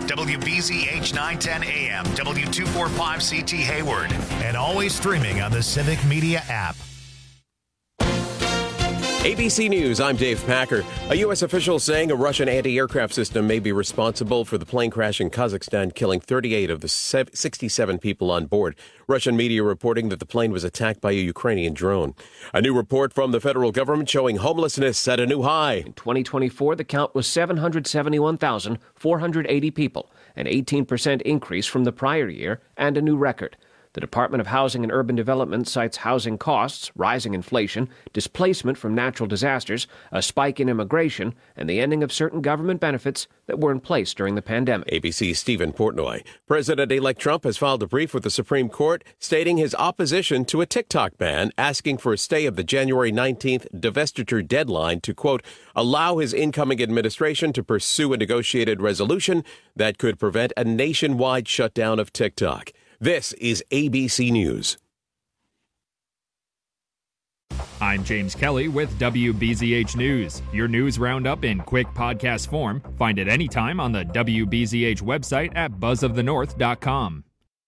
WBZH 910 AM, W245CT Hayward, and always streaming on the Civic Media app. ABC News, I'm Dave Packer. A U.S. official saying a Russian anti-aircraft system may be responsible for the plane crash in Kazakhstan, killing 38 of the 67 people on board. Russian media reporting that the plane was attacked by a Ukrainian drone. A new report from the federal government showing homelessness at a new high. In 2024, the count was 771,480 people, an 18% increase from the prior year and a new record. The Department of Housing and Urban Development cites housing costs, rising inflation, displacement from natural disasters, a spike in immigration, and the ending of certain government benefits that were in place during the pandemic. ABC's Stephen Portnoy. President-elect Trump has filed a brief with the Supreme Court stating his opposition to a TikTok ban, asking for a stay of the January 19th divestiture deadline to, quote, allow his incoming administration to pursue a negotiated resolution that could prevent a nationwide shutdown of TikTok. This is ABC News. I'm James Kelly with WBZH News. Your news roundup in quick podcast form. Find it anytime on the WBZH website at buzzofthenorth.com.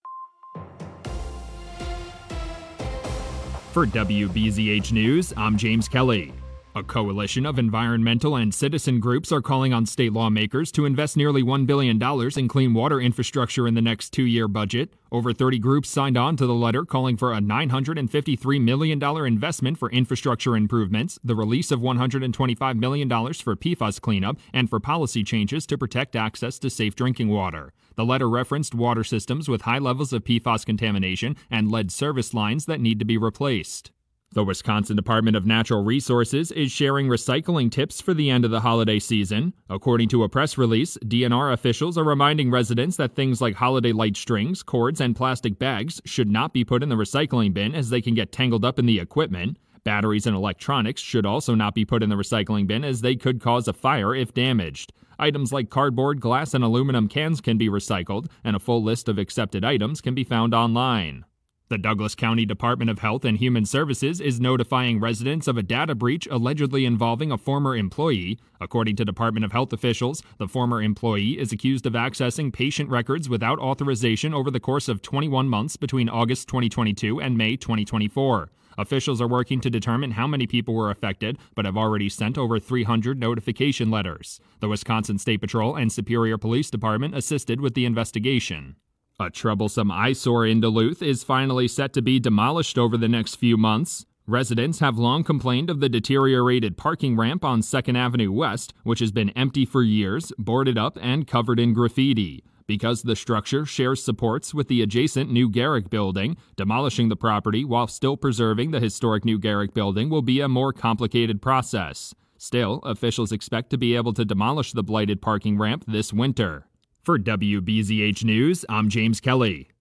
For WBZH News, I'm James Kelly. A coalition of environmental and citizen groups are calling on state lawmakers to invest nearly $1 billion in clean water infrastructure in the next two-year budget. Over 30 groups signed on to the letter calling for a $953 million investment for infrastructure improvements, the release of $125 million for PFAS cleanup, and for policy changes to protect access to safe drinking water. The letter referenced water systems with high levels of PFAS contamination and lead service lines that need to be replaced. The Wisconsin Department of Natural Resources is sharing recycling tips for the end of the holiday season. According to a press release, DNR officials are reminding residents that things like holiday light strings, cords, and plastic bags should not be put in the recycling bin as they can get tangled up in the equipment. Batteries and electronics should also not be put in the recycling bin as they could cause a fire if damaged. Items like cardboard, glass, and aluminum cans can be recycled, and a full list of accepted items can be found online. The Douglas County Department of Health and Human Services is notifying residents of a data breach allegedly involving a former employee. According to Department of Health officials, the former employee is accused of accessing patient records without authorization over the course of 21 months between August 2022 and May 2024. Officials are working to determine how many people were affected, but have already sent over 300 notification letters. The Wisconsin State Patrol and Superior Police Department assisted with the investigation. A troublesome eyesore in Duluth is finally set to be demolished over the next few months. Residents have long complained of the deteriorated parking ramp on 2nd Avenue West, which has been empty for years, boarded up, and covered in graffiti. Because the structure shares supports with the adjacent New Garrick building, demolishing the property while still preserving the historic New Garrick building will be a more complicated process. Still, officials expect to be able to demolish the blighted parking ramp this winter. For WBZH News, I'm James Kelly.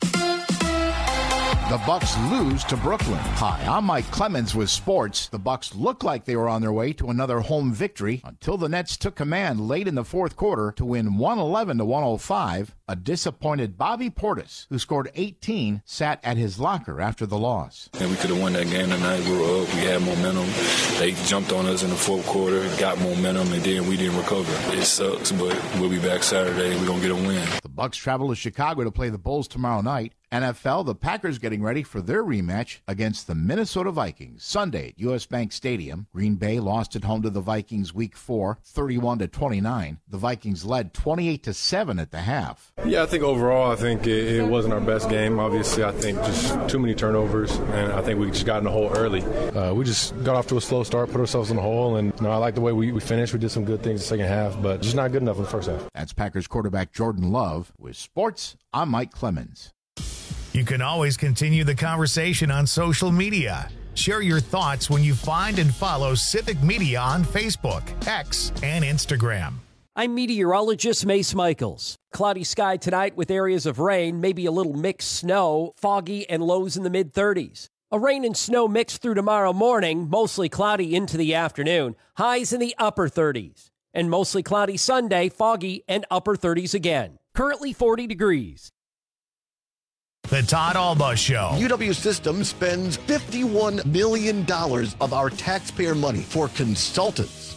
The Bucks lose to Brooklyn. Hi, I'm Mike Clemens with sports. The Bucks looked like they were on their way to another home victory until the Nets took command late in the fourth quarter to win 111-105. A disappointed Bobby Portis, who scored 18, sat at his locker after the loss. And we could have won that game tonight. We were up. We had momentum. They jumped on us in the fourth quarter, got momentum, and then we didn't recover. It sucks, but we'll be back Saturday. We're going to get a win. The Bucks travel to Chicago to play the Bulls tomorrow night. NFL, the Packers getting ready for their rematch against the Minnesota Vikings Sunday at U.S. Bank Stadium. Green Bay lost at home to the Vikings Week 4, 31-29. The Vikings led 28-7 at the half. Yeah, I think overall, it wasn't our best game. Obviously, I think just too many turnovers, and I think we just got in the hole early. We just got off to a slow start, put ourselves in the hole, and I like the way we finished. We did some good things in the second half, but just not good enough in the first half. That's Packers quarterback Jordan Love. With sports, I'm Mike Clemens. You can always continue the conversation on social media. Share your thoughts when you find and follow Civic Media on Facebook, X, and Instagram. I'm meteorologist Mace Michaels. Cloudy sky tonight with areas of rain, maybe a little mixed snow, foggy and lows in the mid-30s. A rain and snow mix through tomorrow morning, mostly cloudy into the afternoon, highs in the upper 30s. And mostly cloudy Sunday, foggy and upper 30s again. Currently 40 degrees. The Todd Alba Show. UW Systems spends $51 million of our taxpayer money for consultants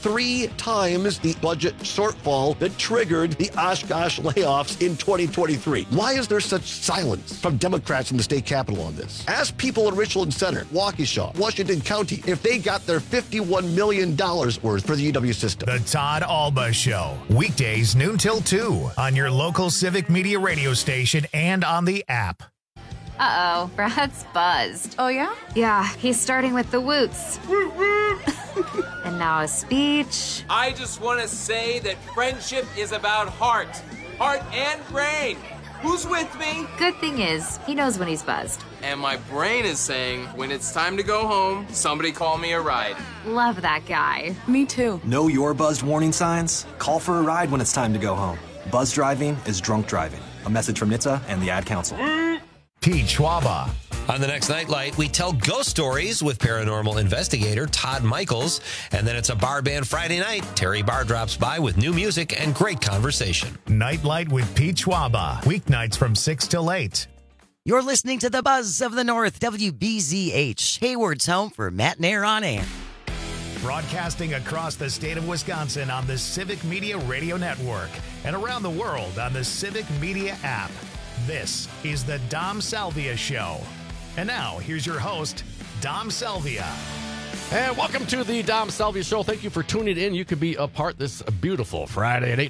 3 times the budget shortfall that triggered the Oshkosh layoffs in 2023. Why is there such silence from Democrats in the state capitol on this? Ask people in Richland Center, Waukesha, Washington County, if they got their $51 million worth for the UW system. The Todd Alba Show, weekdays noon till 2 on your local Civic Media radio station and on the app. Uh-oh, Brad's buzzed. Oh, yeah? Yeah, he's starting with the woots. And now a speech. I just want to say that friendship is about heart and brain. Who's with me? Good thing is, he knows when he's buzzed. And my brain is saying, when it's time to go home, somebody call me a ride. Love that guy. Me too. Know your buzzed warning signs? Call for a ride when it's time to go home. Buzz driving is drunk driving. A message from NHTSA and the Ad Council. Pete Schwaba. On the next Nightlight, we tell ghost stories with paranormal investigator Todd Michaels. And then it's a bar band Friday night. Terry Barr drops by with new music and great conversation. Nightlight with Pete Schwaba. Weeknights from 6 till 8. You're listening to the Buzz of the North, WBZH, Hayward's home for Matt and Air on Air. Broadcasting across the state of Wisconsin on the Civic Media Radio Network and around the world on the Civic Media app. This is the Dom Salvia Show. And now, here's your host, Dom Salvia. And welcome to the Dom Salvia Show. Thank you for tuning in. You could be a part this beautiful Friday at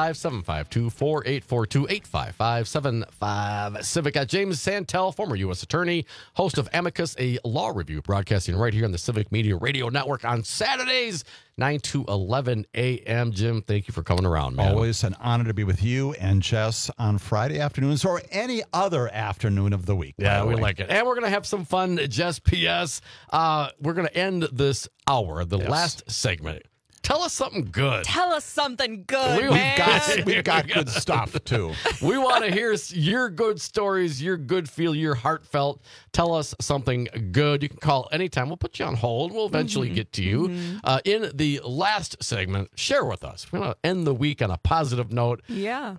855-752-4842, 855-75-CIVIC. James Santel, former U.S. Attorney, host of Amicus, a law review, broadcasting right here on the Civic Media Radio Network on Saturdays, 9 to 11 a.m. Jim, thank you for coming around, man. Always an honor to be with you and Jess on Friday afternoons or any other afternoon of the week. Yeah, we like it. And we're going to have some fun, Jess P.S. We're going to end this hour, the last segment. Tell us something good. Tell us something good, man. We've got good stuff, too. We want to hear your good stories, your good feel, your heartfelt. Tell us something good. You can call anytime. We'll put you on hold. We'll eventually get to you. In the last segment, share with us. We're going to end the week on a positive note. Yeah.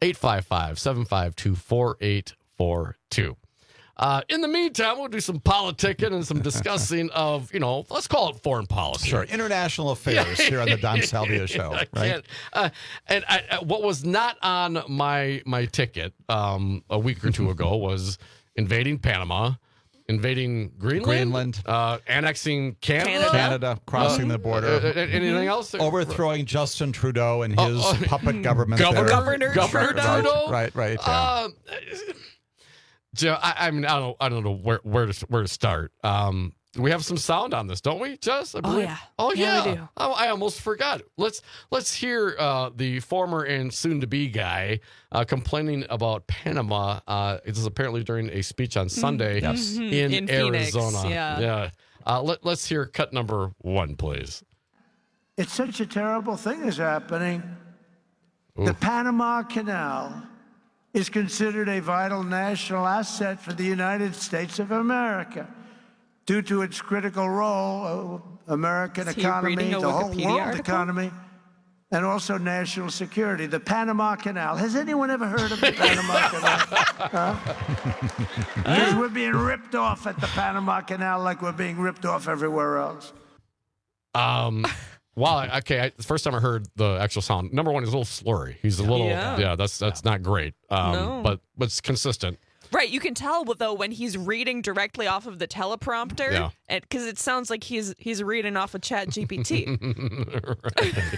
855-752-4842. In the meantime, we'll do some politicking and some discussing of, let's call it foreign policy. Sure, international affairs here on the Don Salvia Show, right? And what was not on my ticket a week or two ago was invading Panama, invading Greenland, annexing Canada, crossing the border. Anything else? Overthrowing Justin Trudeau and his puppet government. Governor Trudeau. Right. Yeah. Joe, I mean, I don't know where to start. We have some sound on this, don't we, Jess? Oh yeah. Oh yeah. We do. I almost forgot. Let's hear the former and soon-to-be guy complaining about Panama. It was apparently during a speech on Sunday in Arizona. Phoenix, yeah. Let's hear cut number 1, please. It's such a terrible thing is happening. Ooh. The Panama Canal is considered a vital national asset for the United States of America due to its critical role, American economy, the whole world economy, and also national security. The Panama Canal. Has anyone ever heard of the Panama Canal? Because we're being ripped off at the Panama Canal like we're being ripped off everywhere else. Wow. Okay. The first time I heard the actual sound, number one, is a little slurry. He's a little, that's not great. No. But it's consistent. Right. You can tell, though, when he's reading directly off of the teleprompter, because it sounds like he's reading off of ChatGPT. Right.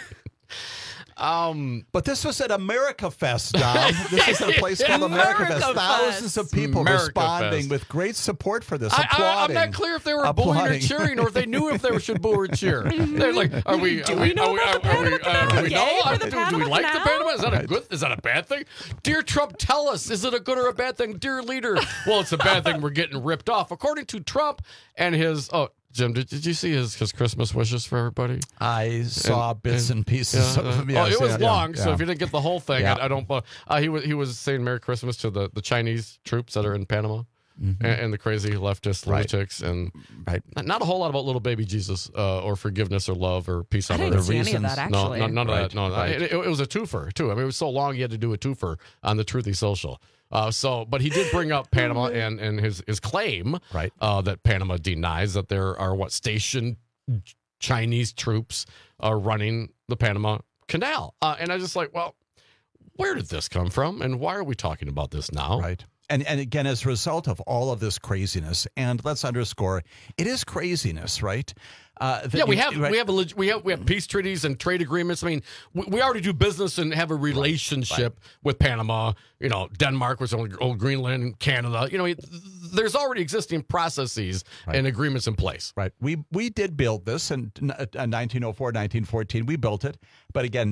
But this was at America Fest, Dom. This is at a place called America Fest. Thousands of people responding with great support for this, applauding. I'm not clear if they were booing or cheering, or if they knew if they should boo or cheer. They're like, do we like the Panama? Is that a bad thing? Dear Trump, tell us, is it a good or a bad thing? Dear leader, well, it's a bad thing. We're getting ripped off. According to Trump and his, Jim, did you see his Christmas wishes for everybody? I saw bits and pieces of them. It was long, so if you didn't get the whole thing, I don't. He was saying Merry Christmas to the Chinese troops that are in Panama and the crazy leftist lunatics, and not a whole lot about little baby Jesus or forgiveness or love or peace on earth. I didn't see any of that, actually. No, none of that. No, it was a twofer too. I mean, it was so long he had to do a twofer on the Truthy Social. But he did bring up Panama and his claim that Panama denies that there are stationed Chinese troops running the Panama Canal. And I was just like, well, where did this come from? And why are we talking about this now? Right. And again, as a result of all of this craziness, and let's underscore, it is craziness, right? We have peace treaties and trade agreements. I mean, we already do business and have a relationship with Panama. You know, Denmark was old Greenland, Canada. You know, there's already existing processes and agreements in place. Right. We did build this in 1904, 1914. We built it, but again,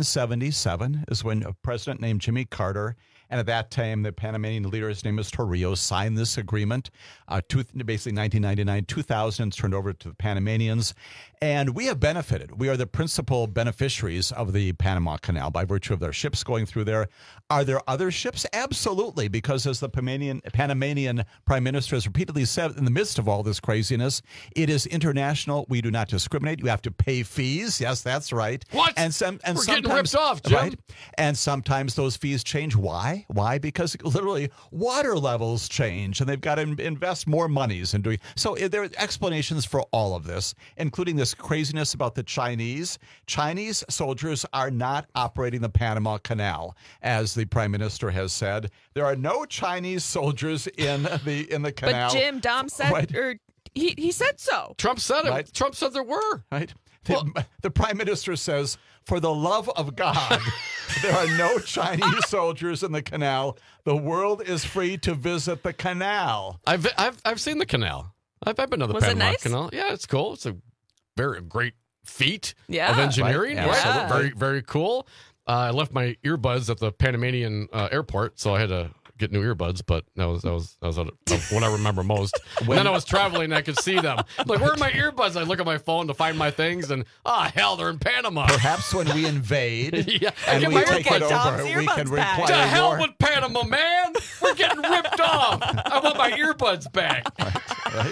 1977 is when a president named Jimmy Carter. And at that time, the Panamanian leader, his name is Torrijos, signed this agreement. Basically, 1999, 2000, turned over to the Panamanians. And we have benefited. We are the principal beneficiaries of the Panama Canal by virtue of their ships going through there. Are there other ships? Absolutely, because as the Panamanian Prime Minister has repeatedly said, in the midst of all this craziness, it is international. We do not discriminate. You have to pay fees. Yes, that's right. What? We're getting ripped off, Jim. Right? And sometimes those fees change. Why? Why? Because literally water levels change, and they've got to invest more monies in doing. So there are explanations for all of this, including this craziness about the Chinese. Chinese soldiers are not operating the Panama Canal, as the Prime Minister has said. There are no Chinese soldiers in the canal. But Jim, Dom said, or he said so. Trump said it. Right. Trump said there were. Right. The Prime Minister says, for the love of God, there are no Chinese soldiers in the canal. The world is free to visit the canal. I've seen the canal. I've been to the Panama Canal. Yeah, it's cool. It's a very great feat of engineering. Right. Yeah. Very, very cool. I left my earbuds at the Panamanian airport, so I had to get new earbuds, but that was what I remember most. And then I was traveling and I could see them. Like, where are my earbuds? I look at my phone to find my things, and hell, they're in Panama. Perhaps when we invade and we take it over, we can require to hell with Panama, man. We're getting ripped off. I want my earbuds back. Right.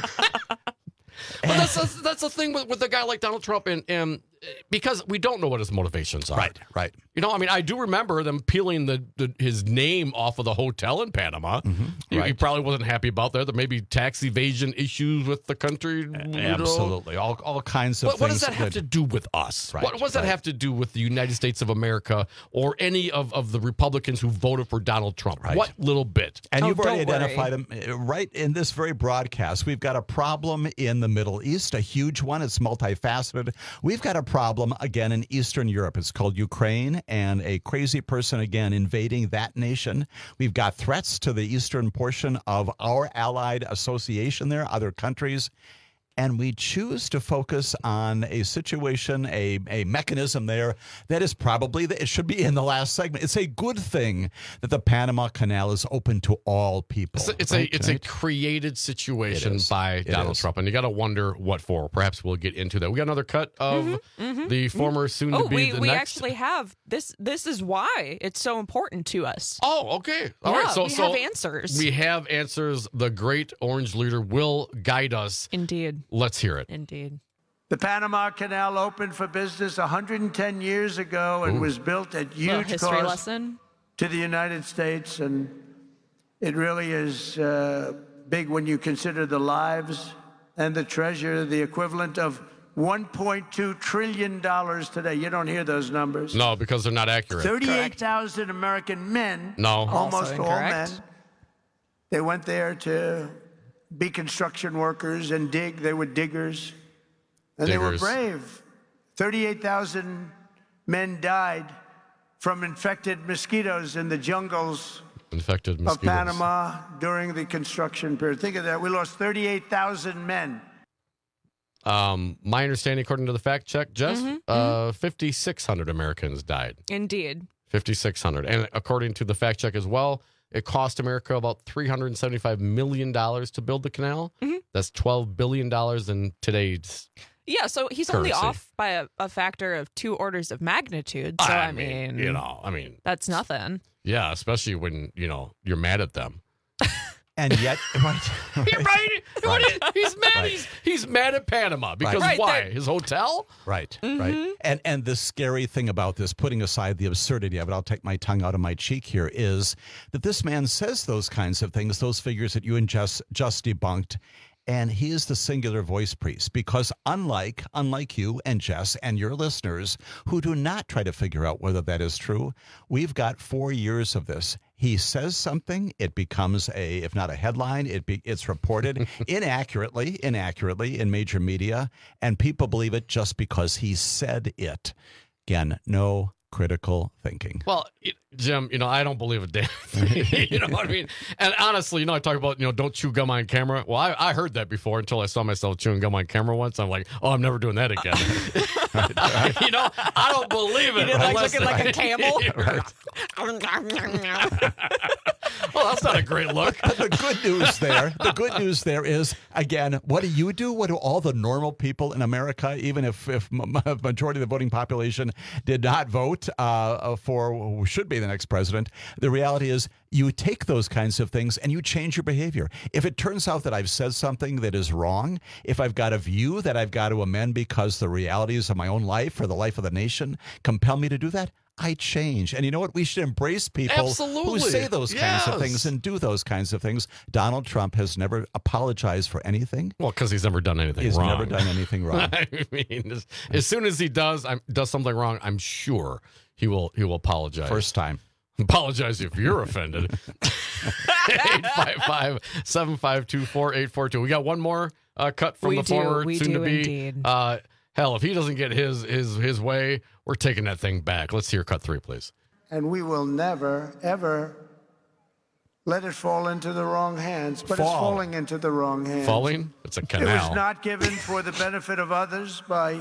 But that's the thing with a guy like Donald Trump, and because we don't know what his motivations are. Right. You know, I mean, I do remember them peeling his name off of the hotel in Panama. Mm-hmm. He probably wasn't happy about that. There may be tax evasion issues with the country. Absolutely. All kinds of things. What does that have to do with us? Right. What does that have to do with the United States of America or any of the Republicans who voted for Donald Trump? Right. What little bit? And you've already identified them right in this very broadcast. We've got a problem in the Middle East, a huge one. It's multifaceted. We've got a problem, again, in Eastern Europe. It's called Ukraine, and a crazy person, again, invading that nation. We've got threats to the eastern portion of our allied association there, other countries. And we choose to focus on a situation, a mechanism there that is probably, it should be in the last segment. It's a good thing that the Panama Canal is open to all people. It's a created situation by Donald Trump, and you got to wonder what for. Perhaps we'll get into that. We got another cut of the former soon-to-be the we next. actually have this. This is why it's so important to us. Oh, okay. All right. So we have answers. We have answers. The great orange leader will guide us. Indeed. Let's hear it. Indeed. The Panama Canal opened for business 110 years ago and was built at huge cost to the United States. And it really is big when you consider the lives and the treasure, the equivalent of $1.2 trillion today. You don't hear those numbers. No, because they're not accurate. 38,000 American men. No. Almost all men. They went there to be construction workers and dig. They were diggers. And they were brave. 38,000 men died from infected mosquitoes in the jungles of Panama during the construction period. Think of that. We lost 38,000 men. My understanding, according to the fact check, Jess, 5,600 Americans died. Indeed. 5,600. And according to the fact check as well, it cost America about $375 million to build the canal. That's $12 billion in today's Yeah, so he's currency. only off by a factor of 2 orders of magnitude. So, I mean, that's nothing. Yeah, especially when, you're mad at them. And yet, You're right. He's mad. He's mad at Panama because why? His hotel? Right. And the scary thing about this, putting aside the absurdity of it, I'll take my tongue out of my cheek here, is that this man says those kinds of things, those figures that you and just debunked, And he is the singular voice priest because unlike you and Jess and your listeners who do not try to figure out whether that is true, we've got 4 years of this. He says something, it becomes if not a headline, it's reported inaccurately in major media, and people believe it just because he said it. Again, no critical thinking. Well, Jim, I don't believe a damn thing. You know what I mean? And honestly, I talk about, don't chew gum on camera. Well, I heard that before until I saw myself chewing gum on camera once. I'm like, oh, I'm never doing that again. I don't believe it. You did looking like a camel? Well, that's not a great look. The good news there is, again, what do? What do all the normal people in America, even if majority of the voting population did not vote for who should be the next president? The reality is you take those kinds of things and you change your behavior. If it turns out that I've said something that is wrong, if I've got a view that I've got to amend because the realities of my own life or the life of the nation compel me to do that, I change. And you know what? We should embrace people who say those kinds of things and do those kinds of things. Donald Trump has never apologized for anything. Well, because he's never done anything wrong. He's never done anything wrong. I mean, as soon as he does something wrong, I'm sure he will apologize. First time. Apologize if you're offended. 855-752-4842. We got one more cut from the former soon-to-be. Hell, if he doesn't get his way, we're taking that thing back. Let's hear cut 3, please. And we will never, ever let it fall into the wrong hands. But it's falling into the wrong hands. Falling? It's a canal. It was not given for the benefit of others by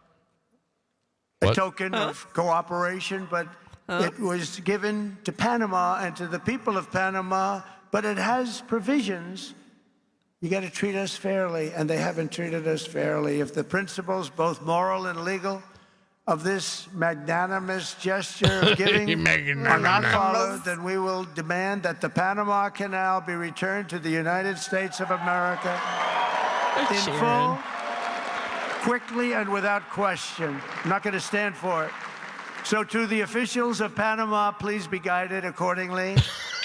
a token of cooperation, but it was given to Panama and to the people of Panama, but it has provisions. You got to treat us fairly, and they haven't treated us fairly. If the principles, both moral and legal, of this magnanimous gesture of giving are not followed, then we will demand that the Panama Canal be returned to the United States of America in full, quickly, and without question. I'm not going to stand for it. So to the officials of Panama, please be guided accordingly.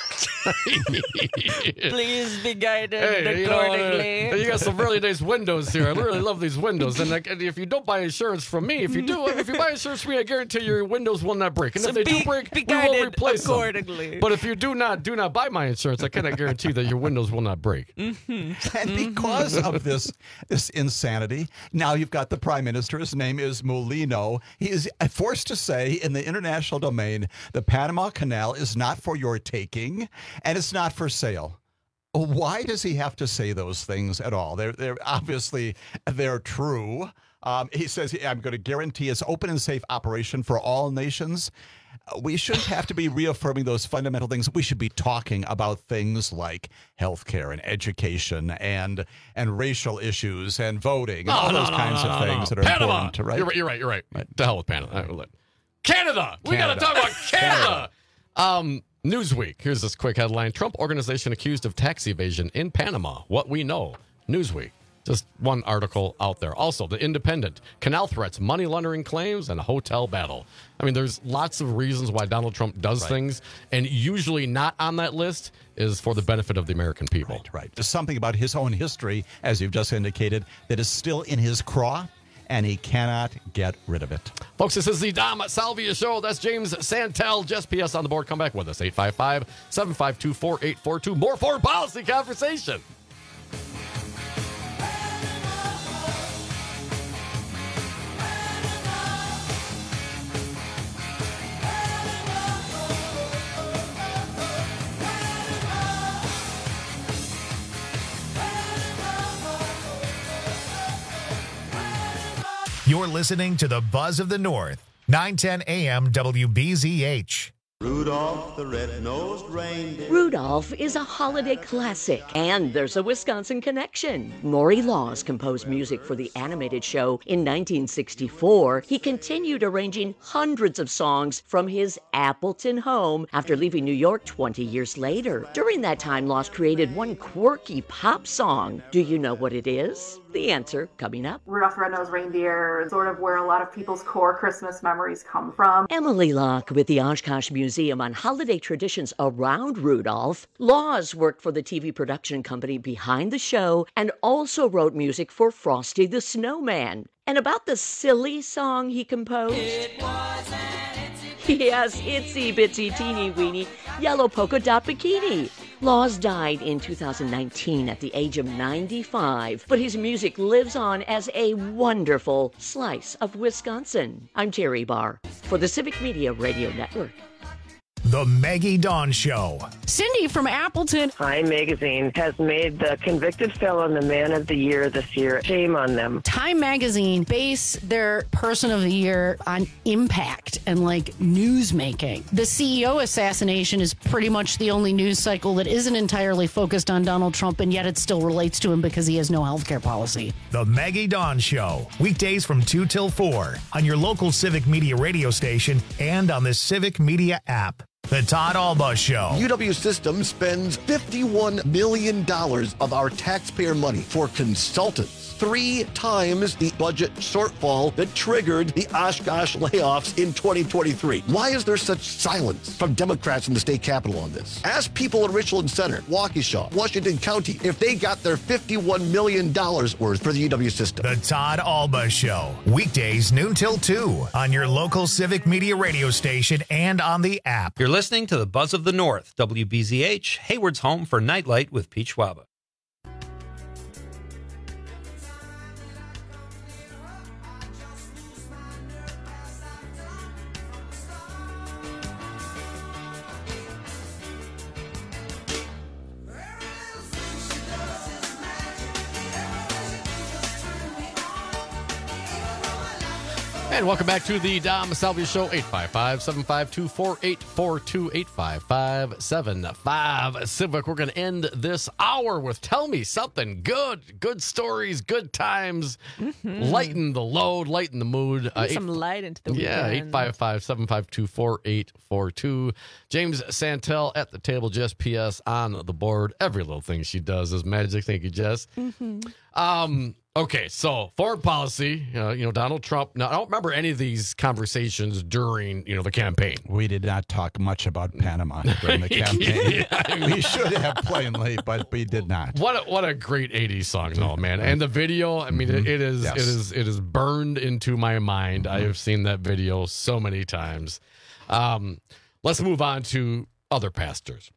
Please be guided accordingly. You got some really nice windows here. I really love these windows. And if you don't buy insurance from me, if you buy insurance from me, I guarantee your windows will not break. And if they do break, we will replace accordingly. them. But if you do not buy my insurance, I cannot guarantee that your windows will not break. Mm-hmm. And because of this insanity, now you've got the prime minister. His name is Mulino. He is forced to say in the international domain, the Panama Canal is not for your taking. And it's not for sale. Why does he have to say those things at all? They're obviously true. He says, I'm going to guarantee its open and safe operation for all nations. We shouldn't have to be reaffirming those fundamental things. We should be talking about things like healthcare and education and racial issues and voting and all those kinds of things that are Panama. important. Right? You're right. The hell with Panama. Canada. We got to talk about Canada. Newsweek. Here's this quick headline. Trump organization accused of tax evasion in Panama. What we know. Newsweek. Just one article out there. Also, The Independent. Canal threats, money laundering claims, and a hotel battle. I mean, there's lots of reasons why Donald Trump does things, and usually not on that list is for the benefit of the American people. Right. There's something about his own history, as you've just indicated, that is still in his craw, and he cannot get rid of it. Folks, this is the Dom Salvia Show. That's James Santel. Jess PS on the board. Come back with us. 855-752-4842. More foreign policy conversation. You're listening to the Buzz of the North, 910 AM WBZH. Rudolph the red-nosed reindeer. Rudolph is a holiday classic, and there's a Wisconsin connection. Maury Laws composed music for the animated show in 1964. He continued arranging hundreds of songs from his Appleton home after leaving New York 20 years later. During that time, Laws created one quirky pop song. Do you know what it is? The answer coming up. Rudolph the Red-Nosed Reindeer is sort of where a lot of people's core Christmas memories come from. Emily Locke with the Oshkosh Music museum on holiday traditions around Rudolph. Laws worked for the TV production company behind the show and also wrote music for Frosty the Snowman. And about the silly song he composed? It was an yes, itsy bitsy teeny weeny yellow polka dot bikini. Laws died in 2019 at the age of 95, but his music lives on as a wonderful slice of Wisconsin. I'm Terry Barr for the Civic Media Radio Network. The Maggie Dawn Show. Cindy from Appleton. Time Magazine has made the convicted felon the man of the year this year. Shame on them. Time Magazine base their person of the year on impact and like news making. The CEO assassination is pretty much the only news cycle that isn't entirely focused on Donald Trump, and yet it still relates to him because he has no healthcare policy. The Maggie Dawn Show. Weekdays from 2 till 4 on your local Civic Media radio station and on the Civic Media app. The Todd Alba Show. UW Systems spends $51 million of our taxpayer money for consultants. 3 times the budget shortfall that triggered the Oshkosh layoffs in 2023. Why is there such silence from Democrats in the state capitol on this? Ask people in Richland Center, Waukesha, Washington County, if they got their $51 million worth for the UW system. The Todd Alba Show. Weekdays noon till 2 on your local Civic Media radio station and on the app. You're listening to the Buzz of the North, WBZH, Hayward's home for Nightlight with Pete Schwaba. And welcome back to the Dom Salvia Show, 855-752-4842, 855-75 Civic. We're going to end this hour with Tell Me Something Good. Good stories, good times, lighten the load, lighten the mood. Some light into the weekend. Yeah, 855-752-4842. James Santel at the table, Jess P.S. on the board. Every little thing she does is magic. Thank you, Jess. Okay, so foreign policy, Donald Trump. Now, I don't remember any of these conversations during, the campaign. We did not talk much about Panama during the campaign. We should have plainly, but we did not. What a great 80s song, though, man. And the video, I mean, it is burned into my mind. I have seen that video so many times. Let's move on to other pastures.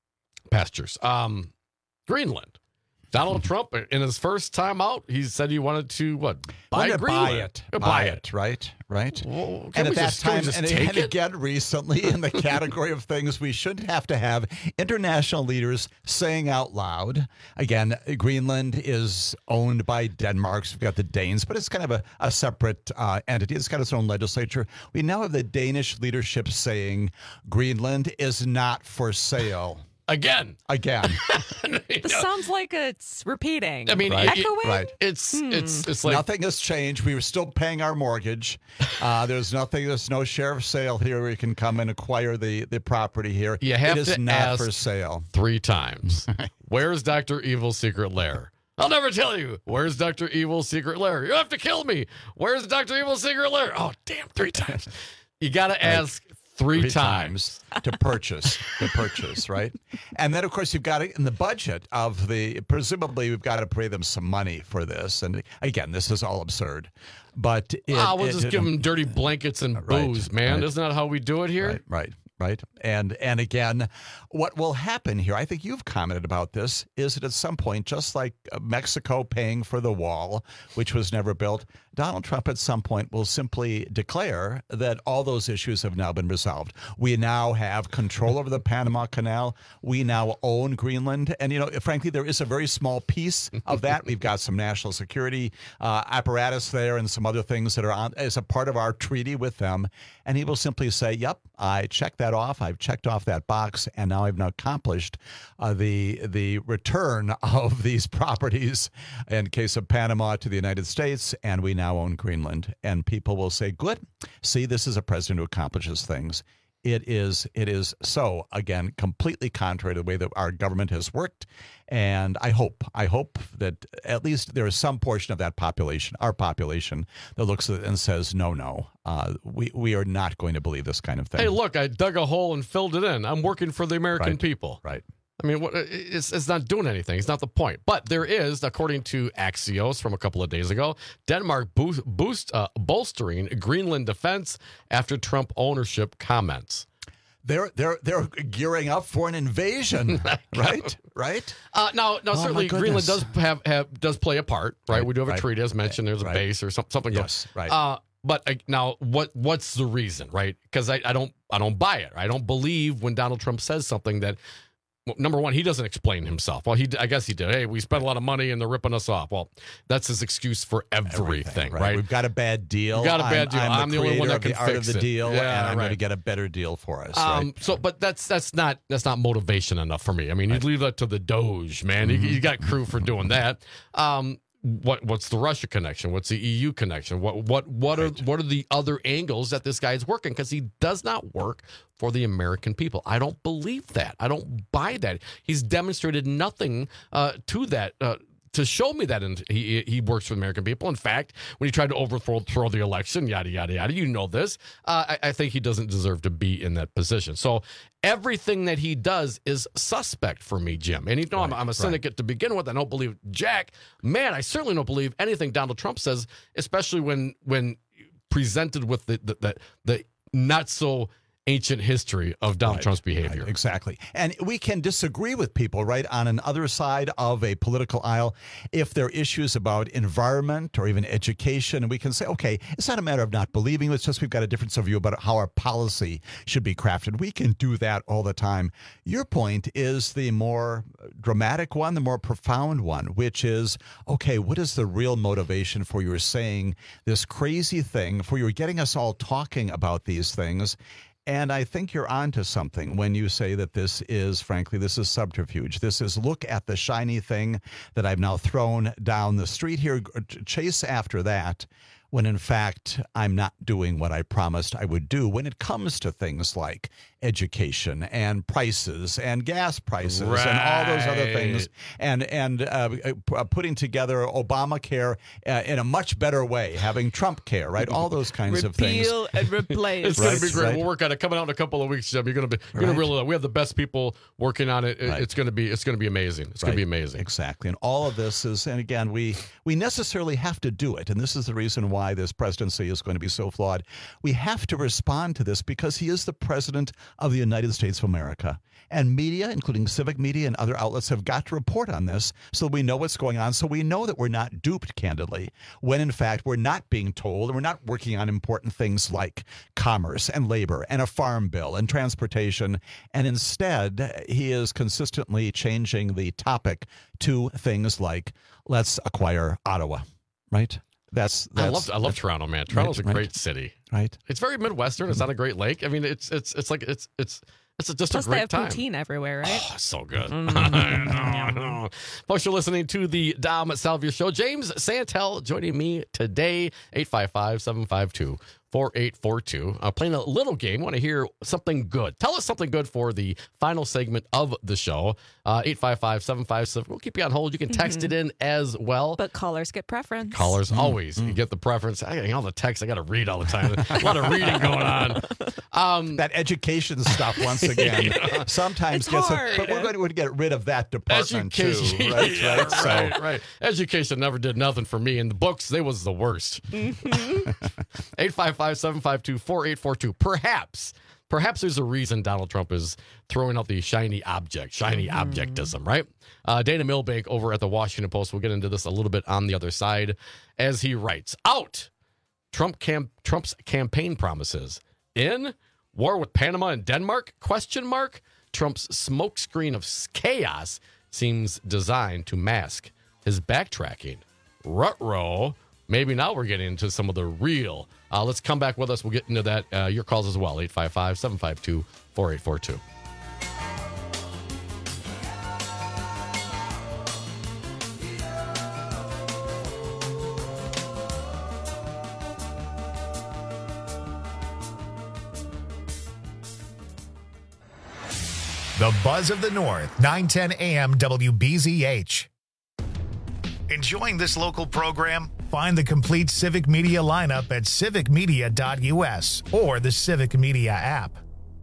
Greenland. Donald Trump, in his first time out, he said he wanted to, buy Greenland. Buy it, right? Well, and at that time, and again, recently, in the category of things we should have to have international leaders saying out loud. Again, Greenland is owned by Denmark. So we've got the Danes, but it's kind of a separate entity. It's got its own legislature. We now have the Danish leadership saying Greenland is not for sale. Again. This sounds like it's repeating. I mean, echoing. Right. It's like nothing has changed. We were still paying our mortgage. There's no sheriff's sale here where you can come and acquire the property here. You have it is to not ask for sale 3 times. Where's Dr. Evil's secret lair? I'll never tell you. Where's Dr. Evil's secret lair? You have to kill me. Where's Dr. Evil's secret lair? Oh, damn, 3 times. You got to ask 3 times to purchase, right? And then, of course, you've got it in the budget of presumably we've got to pay them some money for this. And again, this is all absurd. But we'll just give them dirty blankets and booze, man. Right. Isn't that how we do it here? Right. And again, what will happen here, I think you've commented about this, is that at some point, just like Mexico paying for the wall, which was never built, Donald Trump at some point will simply declare that all those issues have now been resolved. We now have control over the Panama Canal. We now own Greenland. And, frankly, there is a very small piece of that. We've got some national security apparatus there and some other things that are on as a part of our treaty with them. And he will simply say, yep, I checked that off. I've checked off that box. And now I've now accomplished the return of these properties in case of Panama to the United States. And we now own Greenland. And people will say, good. See, this is a president who accomplishes things. It is so, again, completely contrary to the way that our government has worked. And I hope that at least there is some portion of that population, our population, that looks at it and says, no, we are not going to believe this kind of thing. Hey, look, I dug a hole and filled it in. I'm working for the American people. Right. I mean, it's not doing anything. It's not the point. But there is, according to Axios from a couple of days ago, Denmark bolstering Greenland defense after Trump ownership comments. They're gearing up for an invasion, right? Right? Now, certainly Greenland does play a part, right? We do have a treaty, as mentioned. There's a base or something. Yes, right. But now, what's the reason, right? Because I don't buy it. I don't believe when Donald Trump says something that. Well, number one, he doesn't explain himself. Well, I guess he did. Hey, we spent a lot of money and they're ripping us off. Well, that's his excuse for everything, right? We've got a bad deal. I'm the only one that can fix the deal, and I'm going to get a better deal for us. Right? So, but that's not motivation enough for me. I mean, you leave that to the Doge, man. Mm-hmm. You got crew for doing that. What's the Russia connection? What's the EU connection? What are the other angles that this guy is working? Because he does not work for the American people. I don't believe that. I don't buy that. He's demonstrated nothing to that. To show me that he works for the American people. In fact, when he tried to overthrow the election, yada, yada, yada, you know this, I think he doesn't deserve to be in that position. So everything that he does is suspect for me, Jim. And you know I'm a cynic to begin with. I don't believe Jack. Man, I certainly don't believe anything Donald Trump says, especially when presented with the not so ancient history of Donald Trump's behavior. Right, exactly. And we can disagree with people, right, on another side of a political aisle if there are issues about environment or even education. And we can say, okay, it's not a matter of not believing. It's just we've got a difference of view about how our policy should be crafted. We can do that all the time. Your point is the more dramatic one, the more profound one, which is, okay, what is the real motivation for your saying this crazy thing, for your getting us all talking about these things? And I think you're onto something when you say that this is subterfuge. This is look at the shiny thing that I've now thrown down the street here, chase after that, when in fact I'm not doing what I promised I would do when it comes to things like education and prices and gas prices and all those other things, and putting together Obamacare in a much better way, having Trump care, right? All those kinds of things. Repeal and replace. It's going to be great. Right. We'll work on it. Coming out in a couple of weeks, Jim. You're going to really. We have the best people working on it. It's going to be amazing. It's going to be amazing. Exactly. And all of this is, and again, we necessarily have to do it, and this is the reason why this presidency is going to be so flawed. We have to respond to this because he is the president of the United States of America. And media, including civic media and other outlets, have got to report on this so we know what's going on, so we know that we're not duped, candidly, when in fact we're not being told and we're not working on important things like commerce and labor and a farm bill and transportation. And instead, he is consistently changing the topic to things like, let's acquire Ottawa, right? I love Toronto, man. Toronto's a great city. Right. It's very Midwestern. It's on a great lake. I mean, it's just Plus a great they have time. poutine everywhere, right? Oh, so good. I know. Folks, you're listening to the Dom Salvia Show. James Santel joining me today, 855-752-4842. Playing a little game. Want to hear something good. Tell us something good for the final segment of the show. 855-757. We'll keep you on hold. You can text it in as well. But callers get preference. Callers always. You get the preference. I got all the texts I got to read all the time. A lot of reading going on. That education stuff, once again, sometimes gets hard. But we're going to get rid of that department too, right? Right. Education never did nothing for me. And the books, they was the worst. 855-752-4842. Perhaps there's a reason Donald Trump is throwing out the shiny objectism, right? Dana Milbank over at the Washington Post, we'll get into this a little bit on the other side, as he writes, out Trump's campaign promises. In war with Panama and Denmark? ? Trump's smokescreen of chaos seems designed to mask his backtracking. Ruh-roh. Maybe now we're getting into some of the real. Let's come back with us. We'll get into that. Your calls as well. 855-752-4842. The Buzz of the North, 910 AM WBZH. Enjoying this local program? Find the complete Civic Media lineup at civicmedia.us or the Civic Media app.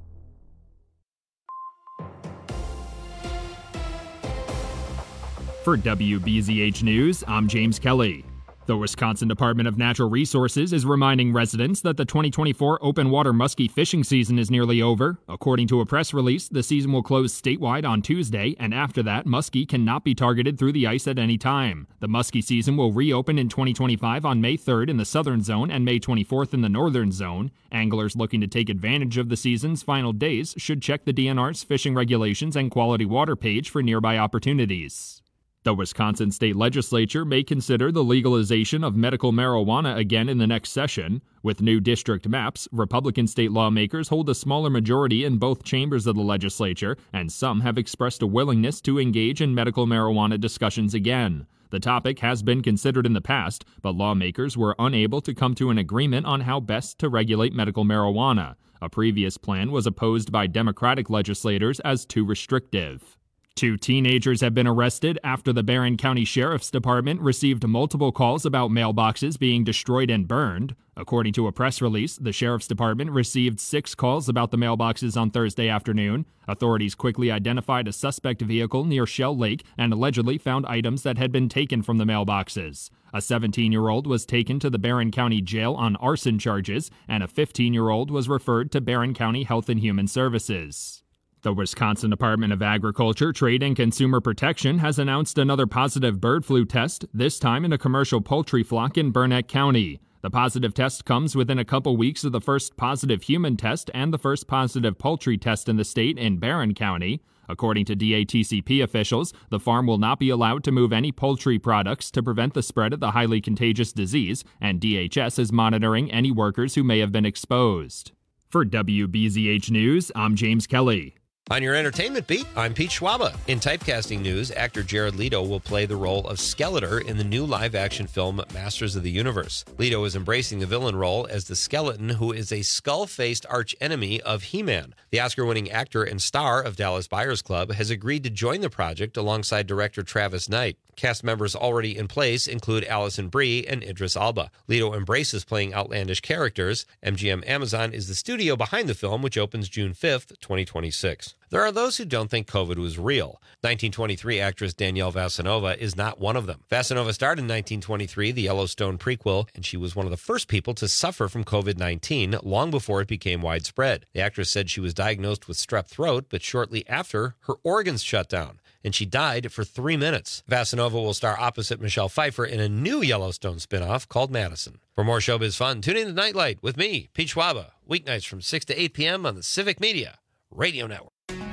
For WBZH News, I'm James Kelly. The Wisconsin Department of Natural Resources is reminding residents that the 2024 open water muskie fishing season is nearly over. According to a press release, the season will close statewide on Tuesday, and after that, muskie cannot be targeted through the ice at any time. The muskie season will reopen in 2025 on May 3rd in the southern zone and May 24th in the northern zone. Anglers looking to take advantage of the season's final days should check the DNR's fishing regulations and quality water page for nearby opportunities. The Wisconsin State Legislature may consider the legalization of medical marijuana again in the next session. With new district maps, Republican state lawmakers hold a smaller majority in both chambers of the legislature, and some have expressed a willingness to engage in medical marijuana discussions again. The topic has been considered in the past, but lawmakers were unable to come to an agreement on how best to regulate medical marijuana. A previous plan was opposed by Democratic legislators as too restrictive. 2 teenagers have been arrested after the Barron County Sheriff's Department received multiple calls about mailboxes being destroyed and burned. According to a press release, the Sheriff's Department received 6 calls about the mailboxes on Thursday afternoon. Authorities quickly identified a suspect vehicle near Shell Lake and allegedly found items that had been taken from the mailboxes. A 17-year-old was taken to the Barron County Jail on arson charges, and a 15-year-old was referred to Barron County Health and Human Services. The Wisconsin Department of Agriculture, Trade, and Consumer Protection has announced another positive bird flu test, this time in a commercial poultry flock in Burnett County. The positive test comes within a couple weeks of the first positive human test and the first positive poultry test in the state in Barron County. According to DATCP officials, the farm will not be allowed to move any poultry products to prevent the spread of the highly contagious disease, and DHS is monitoring any workers who may have been exposed. For WBZH News, I'm James Kelly. On your entertainment beat, I'm Pete Schwaba. In typecasting news, actor Jared Leto will play the role of Skeletor in the new live-action film Masters of the Universe. Leto is embracing the villain role as the skeleton who is a skull-faced arch-enemy of He-Man. The Oscar-winning actor and star of Dallas Buyers Club has agreed to join the project alongside director Travis Knight. Cast members already in place include Alison Brie and Idris Elba. Leto embraces playing outlandish characters. MGM Amazon is the studio behind the film, which opens June 5th, 2026. There are those who don't think COVID was real. 1923 actress Danielle Vasanova is not one of them. Vasanova starred in 1923, the Yellowstone prequel, and she was one of the first people to suffer from COVID-19 long before it became widespread. The actress said she was diagnosed with strep throat, but shortly after, her organs shut down, and she died for 3 minutes. Vasanova will star opposite Michelle Pfeiffer in a new Yellowstone spinoff called Madison. For more showbiz fun, tune in to Nightlight with me, Pete Schwaba, weeknights from 6 to 8 p.m. on the Civic Media Radio Network.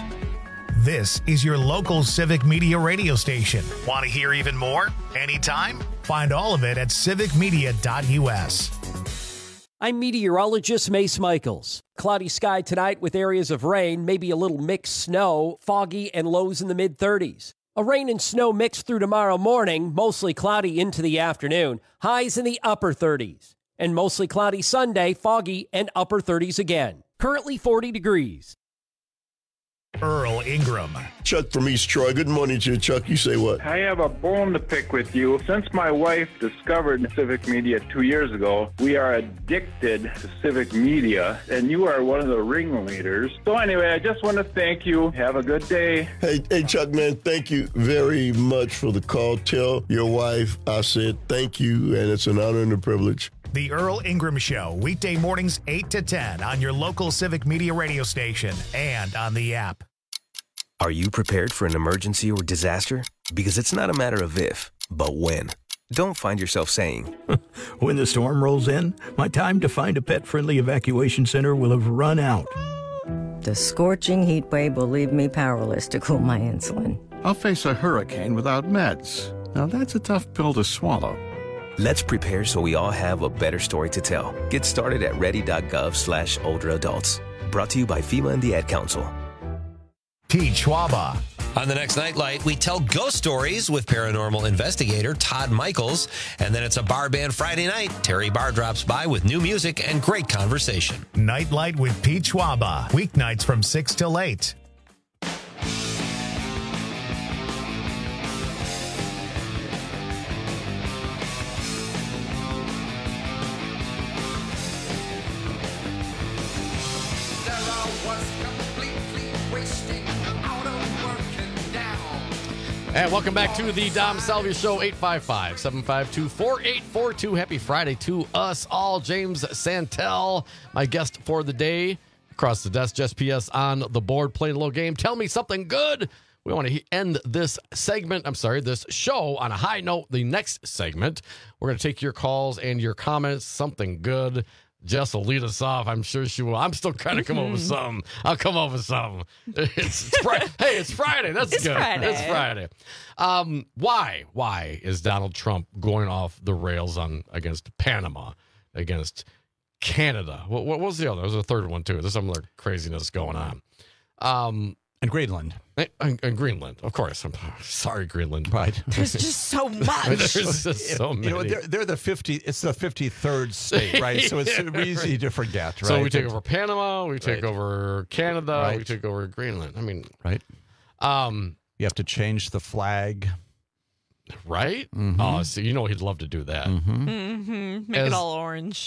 This is your local Civic Media radio station. Want to hear even more? Anytime? Find all of it at civicmedia.us. I'm meteorologist Mace Michaels. Cloudy sky tonight with areas of rain, maybe a little mixed snow, foggy and lows in the mid-30s. A rain and snow mix through tomorrow morning, mostly cloudy into the afternoon. Highs in the upper 30s. And mostly cloudy Sunday, foggy and upper 30s again. Currently 40 degrees. Earl Ingram. Chuck from East Troy. Good morning to you, Chuck. You say what? I have a bone to pick with you. Since my wife discovered Civic Media 2 years ago, we are addicted to Civic Media, and you are one of the ringleaders. So anyway, I just want to thank you. Have a good day. Hey, Chuck, man, thank you very much for the call. Tell your wife I said thank you, and it's an honor and a privilege. The Earl Ingram Show, weekday mornings 8 to 10 on your local Civic Media radio station and on the app. Are you prepared for an emergency or disaster? Because it's not a matter of if, but when. Don't find yourself saying, when the storm rolls in, my time to find a pet-friendly evacuation center will have run out. The scorching heat wave will leave me powerless to cool my insulin. I'll face a hurricane without meds. Now that's a tough pill to swallow. Let's prepare so we all have a better story to tell. Get started at ready.gov/older adults. Brought to you by FEMA and the Ad Council. Pete Schwaba. On the next Nightlight, we tell ghost stories with paranormal investigator Todd Michaels. And then it's a bar band Friday night. Terry Barr drops by with new music and great conversation. Nightlight with Pete Schwaba. Weeknights from 6 till 8. And welcome back to the Dom Salvia Show, 855-752-4842. Happy Friday to us all. James Santel, my guest for the day. Across the desk, Jess P.S. on the board, playing a little game. Tell me something good. We want to end this this show on a high note. The next segment, we're going to take your calls and your comments. Something good. Jess will lead us off. I'm sure she will. I'm still trying to come up with something. I'll come up with something. It's Friday. Hey, it's Friday. That's good. It's Friday. Why is Donald Trump going off the rails against Panama, against Canada? What was the other? There was a third one, too. There's some other craziness going on. And Greenland. And Greenland, of course. I'm sorry, Greenland. Right. There's just so much. There's just so many. You know, they're the 50. It's the 53rd state, right? So it's easy to forget, right? So we take over Panama, we take over Canada, we take over Greenland. I mean, right? You have to change the flag, right? Mm-hmm. Oh, so you know he'd love to do that. Make it all orange.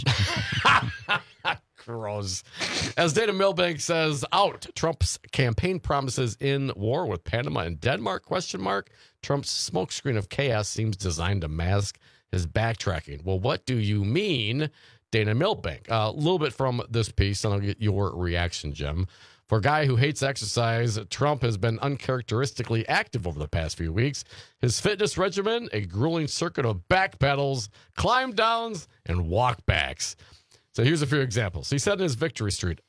Gross. As Dana Milbank says, out Trump's campaign promises in war with Panama and Denmark, ? Trump's smokescreen of chaos seems designed to mask his backtracking. Well, what do you mean, Dana Milbank? A little bit from this piece, and I'll get your reaction, Jim. For a guy who hates exercise, Trump has been uncharacteristically active over the past few weeks. His fitness regimen, a grueling circuit of back pedals, climb downs, and walkbacks. So here's a few examples. He said in his victory speech,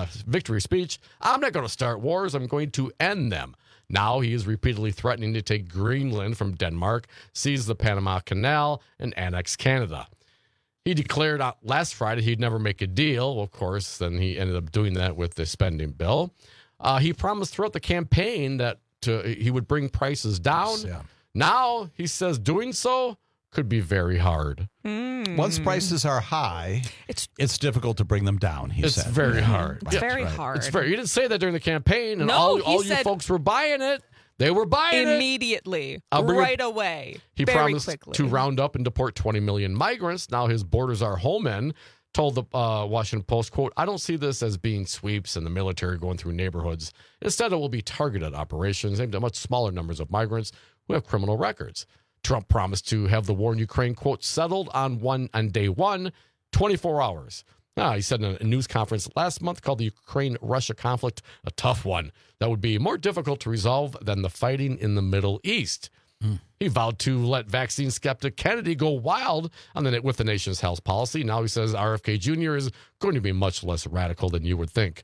I'm not going to start wars. I'm going to end them. Now he is repeatedly threatening to take Greenland from Denmark, seize the Panama Canal, and annex Canada. He declared last Friday he'd never make a deal. Well, of course, then he ended up doing that with the spending bill. He promised throughout the campaign that he would bring prices down. Yeah. Now he says doing so could be very hard. Once prices are high, it's difficult to bring them down, he said. It's very hard. It's very hard. He didn't say that during the campaign, and all you folks were buying it. They were buying immediately, right away. He very promised quickly. to round up and deport 20 million migrants. Now his borders are home in. Told the Washington Post, quote, I don't see this as being sweeps and the military going through neighborhoods. Instead, it will be targeted operations aimed at much smaller numbers of migrants who have criminal records. Trump promised to have the war in Ukraine, quote, settled on day one, 24 hours. Now, he said in a news conference last month called the Ukraine-Russia conflict a tough one that would be more difficult to resolve than the fighting in the Middle East. He vowed to let vaccine skeptic Kennedy go wild with the nation's health policy. Now he says RFK Jr. is going to be much less radical than you would think.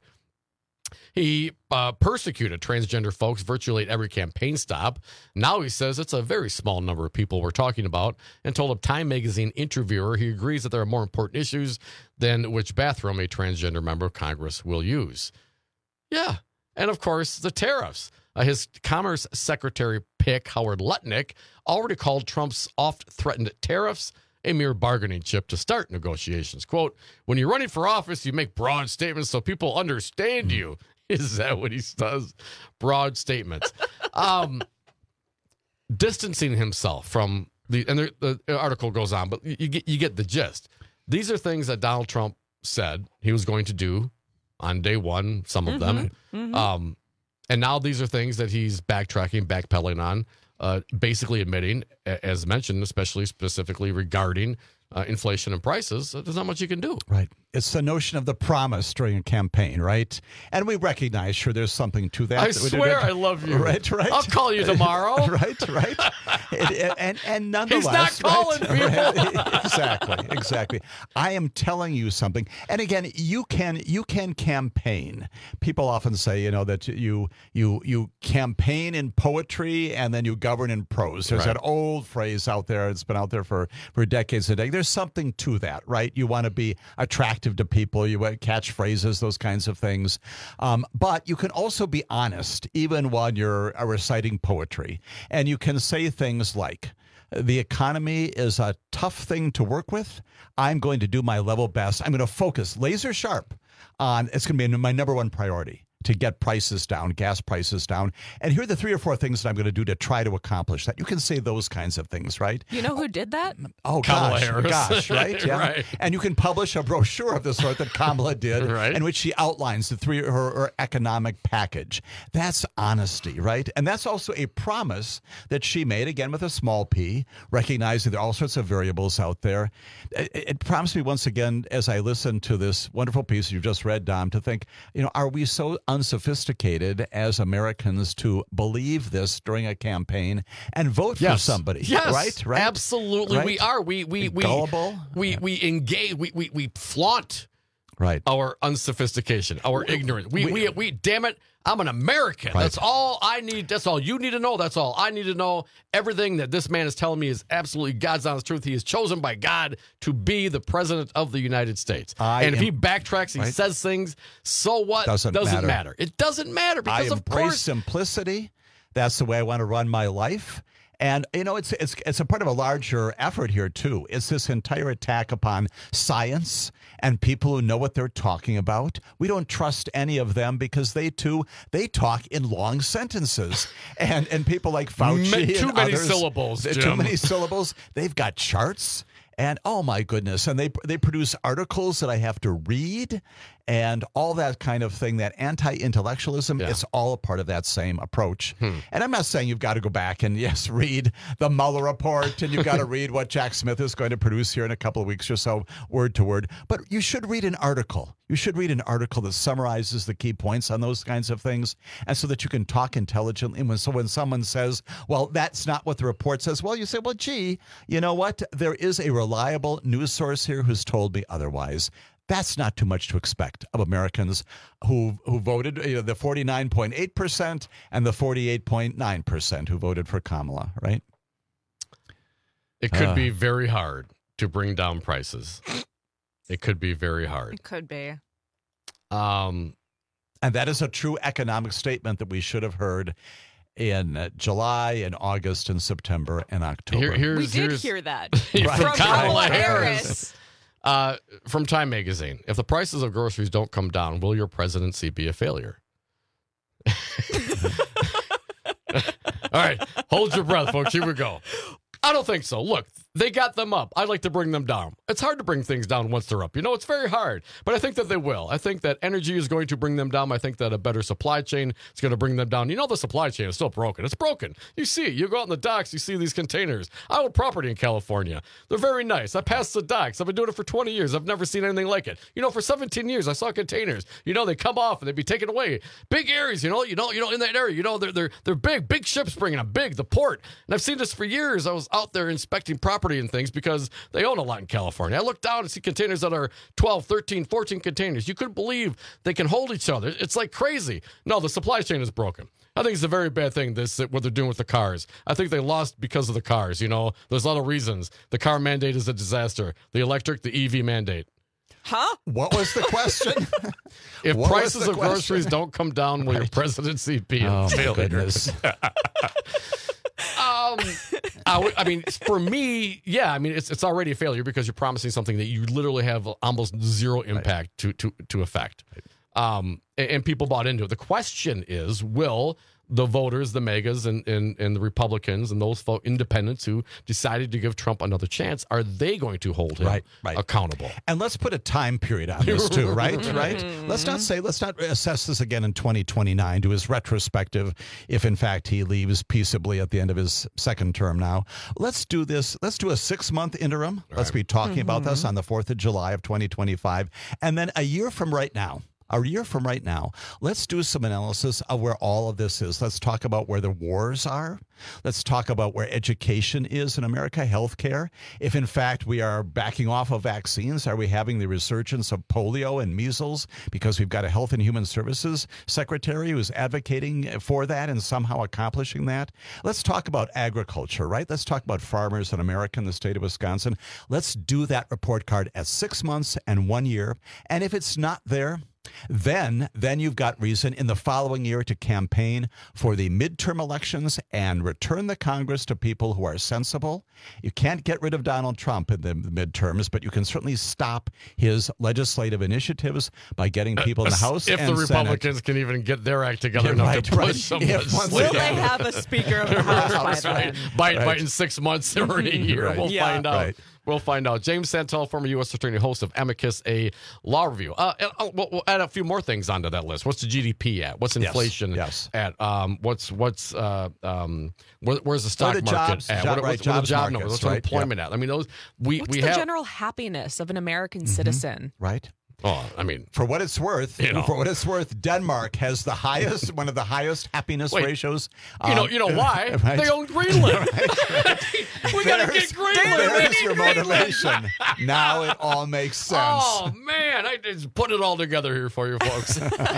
He persecuted transgender folks virtually at every campaign stop. Now he says it's a very small number of people we're talking about, and told a Time magazine interviewer he agrees that there are more important issues than which bathroom a transgender member of Congress will use. Yeah. And of course, the tariffs. His Commerce Secretary pick, Howard Lutnick, already called Trump's oft-threatened tariffs a mere bargaining chip to start negotiations. Quote, when you're running for office, you make broad statements so people understand you. Is that what he does? Broad statements. Distancing himself from the article goes on, but you get the gist. These are things that Donald Trump said he was going to do on day one, some of them. And now these are things that he's backpedaling on. Basically admitting, as mentioned, especially specifically regarding inflation and prices, there's not much you can do. Right. It's the notion of the promise during a campaign, right? And we recognize, sure, there's something to that. I swear I love you. Right. I'll call you tomorrow. Right. And nonetheless. He's not calling people. Right? Exactly. I am telling you something. And again, you can campaign. People often say, that you campaign in poetry and then you govern in prose. There's that old phrase out there. It's been out there for decades and decades. There's something to that, right? You want to be attractive to people. You want catchphrases, those kinds of things. But you can also be honest, even while you're reciting poetry. And you can say things like, the economy is a tough thing to work with. I'm going to do my level best. I'm going to focus laser sharp on it's going to be my number one priority. to get prices down, gas prices down. And here are the 3 or 4 things that I'm going to do to try to accomplish that. You can say those kinds of things, right? You know who did that? Oh, Kamala Harris. gosh, right? Yeah. Right. And you can publish a brochure of the sort that Kamala did, Right. in which she outlines her economic package. That's honesty, right? And that's also a promise that she made, again, with a small p, recognizing there are all sorts of variables out there. It prompts me once again, as I listen to this wonderful piece you've just read, Dom, to think, are we so unsophisticated as Americans to believe this during a campaign and vote for somebody? Yes, right? Absolutely, right? we are. We gullible. We engage. We flaunt right our unsophistication, our ignorance. We damn it. I'm an American. Right. That's all I need. That's all you need to know. That's all I need to know. Everything that this man is telling me is absolutely God's honest truth. He is chosen by God to be the president of the United States. If he backtracks, he says things, so what? Doesn't matter. It doesn't matter because, I of embrace course, simplicity. That's the way I want to run my life. And, it's a part of a larger effort here, too. It's this entire attack upon science and people who know what they're talking about. We don't trust any of them because they talk in long sentences. And people like Fauci too and many others, syllables, Too Jim. many syllables. They've got charts. And oh my goodness, and they produce articles that I have to read and all that kind of thing, that anti-intellectualism, it's all a part of that same approach. And I'm not saying you've got to go back and, yes, read the Mueller report and you've got to read what Jack Smith is going to produce here in a couple of weeks or so, word to word. But you should read an article. You should read an article that summarizes the key points on those kinds of things, and so that you can talk intelligently. When someone says, well, that's not what the report says, well, you say, well, gee, you know what? There is a reliable news source here who's told me otherwise. That's not too much to expect of Americans who voted, the 49.8% and the 48.9% who voted for Kamala, right? it could be very hard to bring down prices. It could be very hard. It could be. And that is a true economic statement that we should have heard in July and August and September and October. We did hear that from Kamala Harris. From Time Magazine. If the prices of groceries don't come down, will your presidency be a failure? All right, hold your breath, folks. Here we go. I don't think so. Look, they got them up. I'd like to bring them down. It's hard to bring things down once they're up. You know, it's very hard. But I think that they will. I think that energy is going to bring them down. I think that a better supply chain is going to bring them down. You know, the supply chain is still broken. It's broken. You see it. You go out in the docks, you see these containers. I own property in California. They're very nice. I pass the docks. I've been doing it for 20 years. I've never seen anything like it. You know, for 17 years, I saw containers. You know, they come off and they'd be taken away. Big areas, you know, in that area, you know, they're big ships bringing them, big, the port. And I've seen this for years. I was out there inspecting property and things because they own a lot in California. I look down and see containers that are 12, 13, 14 containers. You couldn't believe they can hold each other. It's like crazy. No, the supply chain is broken. I think it's a very bad thing, what they're doing with the cars. I think they lost because of the cars. You know, there's a lot of reasons. The car mandate is a disaster. The electric, the EV mandate. Huh? What was the question? If prices of groceries don't come down, will your presidency be a failure? Goodness. I mean, for me, yeah. I mean, it's already a failure because you're promising something that you literally have almost zero impact to affect. And people bought into it. The question is, will the voters, the megas, and the Republicans, and those independents who decided to give Trump another chance, are they going to hold him accountable? And let's put a time period on this too, right? Let's not assess this again in 2029, do his retrospective if in fact he leaves peaceably at the end of his second term now. Let's do this. Let's do a 6-month interim. Let's be talking about this on the 4th of July of 2025. And then a year from right now, let's do some analysis of where all of this is. Let's talk about where the wars are. Let's talk about where education is in America, healthcare. If, in fact, we are backing off of vaccines, are we having the resurgence of polio and measles because we've got a Health and Human Services secretary who's advocating for that and somehow accomplishing that? Let's talk about agriculture, right? Let's talk about farmers in America and the state of Wisconsin. Let's do that report card at 6 months and 1 year. And if it's not there, Then you've got reason in the following year to campaign for the midterm elections and return the Congress to people who are sensible. You can't get rid of Donald Trump in the midterms, but you can certainly stop his legislative initiatives by getting people in the House if and the Republicans Senate. can even get their act together enough to push some legislation. Will they have a Speaker of the House by then? By in 6 months or in a year, we'll find out. Right. We'll find out. James Santel, former U.S. Attorney, host of Amicus, a law review. We'll add a few more things onto that list. What's the GDP at? What's inflation at? Where's the stock market at? What are the job numbers? What's unemployment at? I mean, those What's the general happiness of an American citizen? Right. Oh, I mean, for what it's worth, Denmark has the highest, one of the highest happiness ratios. You know why? Right. They own Greenland. We got to get Greenland. There's your motivation. Now it all makes sense. Oh, man. I just put it all together here for you folks.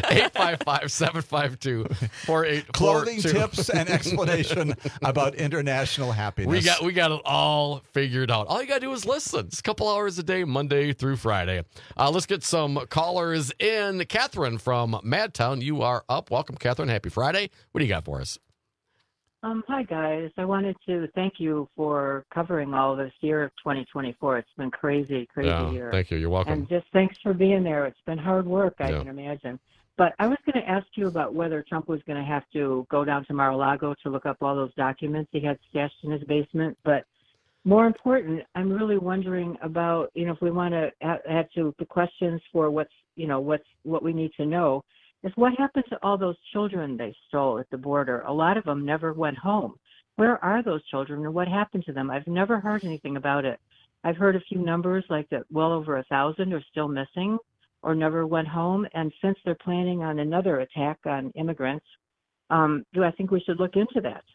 855-752-4842. Clothing tips and explanation about international happiness. We got it all figured out. All you got to do is listen. It's a couple hours a day, Monday through Friday. Let's get some callers in. Catherine from Madtown, you are up. Welcome, Catherine. Happy Friday. What do you got for us? Hi, guys. I wanted to thank you for covering all this year of 2024. It's been crazy year. Thank you. You're welcome. And just thanks for being there. It's been hard work, I can imagine. But I was going to ask you about whether Trump was going to have to go down to Mar-a-Lago to look up all those documents he had stashed in his basement. But more important, I'm really wondering about, if we want to add to the questions for what we need to know, is what happened to all those children they stole at the border? A lot of them never went home. Where are those children and what happened to them? I've never heard anything about it. I've heard a few numbers like that well over 1,000 are still missing or never went home. And since they're planning on another attack on immigrants, do I think we should look into that,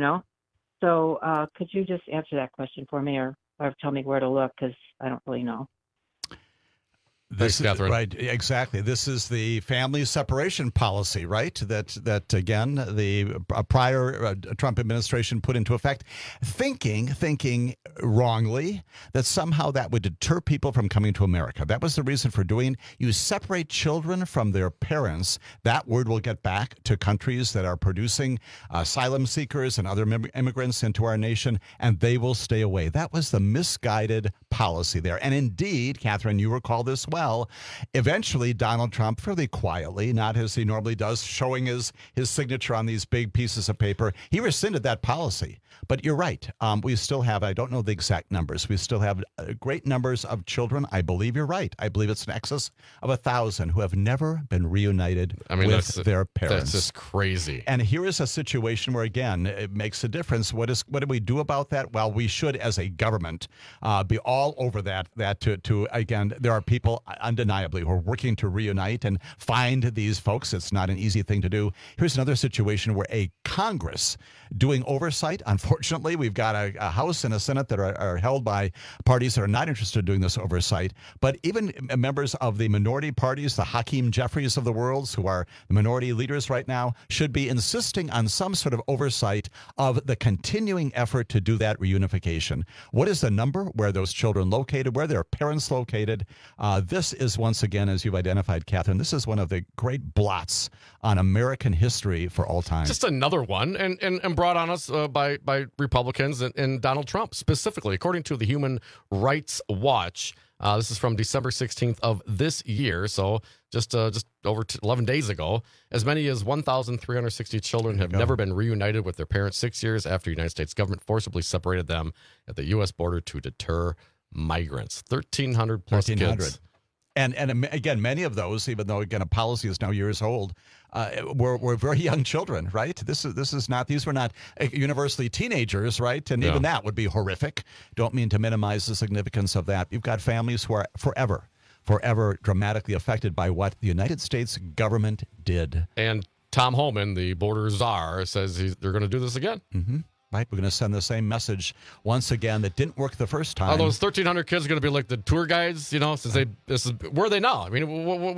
So could you just answer that question for me or tell me where to look because I don't really know. Thanks, Catherine. Right, exactly. This is the family separation policy, right? That again, the prior Trump administration put into effect, thinking wrongly that somehow that would deter people from coming to America. That was the reason for doing. You separate children from their parents. That word will get back to countries that are producing asylum seekers and other immigrants into our nation, and they will stay away. That was the misguided policy there. And indeed, Catherine, you recall this well. Eventually, Donald Trump, fairly quietly, not as he normally does, showing his signature on these big pieces of paper, he rescinded that policy. But you're right. We still have, I don't know the exact numbers, we still have great numbers of children. I believe you're right. I believe it's in excess of 1,000 who have never been reunited with their parents. That's just crazy. And here is a situation where, again, it makes a difference. What do we do about that? Well, we should, as a government, be all over that to again, there are people undeniably who are working to reunite and find these folks. It's not an easy thing to do. Here's another situation where a Congress doing oversight. Unfortunately, we've got a House and a Senate that are held by parties that are not interested in doing this oversight. But even members of the minority parties, the Hakeem Jeffries of the world, who are the minority leaders right now, should be insisting on some sort of oversight of the continuing effort to do that reunification. What is the number? Where are those children located? Where are their parents located? This is, once again, as you've identified, Catherine, this is one of the great blots on American history for all time. Just another one, and brought on us by Republicans and Donald Trump specifically. According to the Human Rights Watch, this is from December 16th of this year, so just over 11 days ago, as many as 1,360 children have never been reunited with their parents 6 years after the United States government forcibly separated them at the U.S. border to deter migrants. 1,300 plus kids. And again, many of those, even though, again, a policy is now years old, were very young children, right? These were not universally teenagers, right? And even that would be horrific. Don't mean to minimize the significance of that. You've got families who are forever dramatically affected by what the United States government did. And Tom Homan, the border czar, says they're going to do this again. Mm-hmm. Right, we're going to send the same message once again that didn't work the first time. Are those 1,300 kids going to be like the tour guides? Since where are they now? I mean,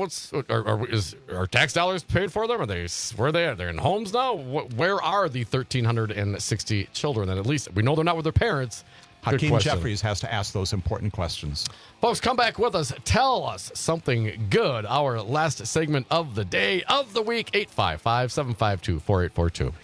are tax dollars paid for them? Where are they at? They're in homes now. Where are the 1,360 children? And at least we know they're not with their parents. Hakeem Jeffries has to ask those important questions. Folks, come back with us. Tell us something good. Our last segment of the day, of the week, 855-752-4842.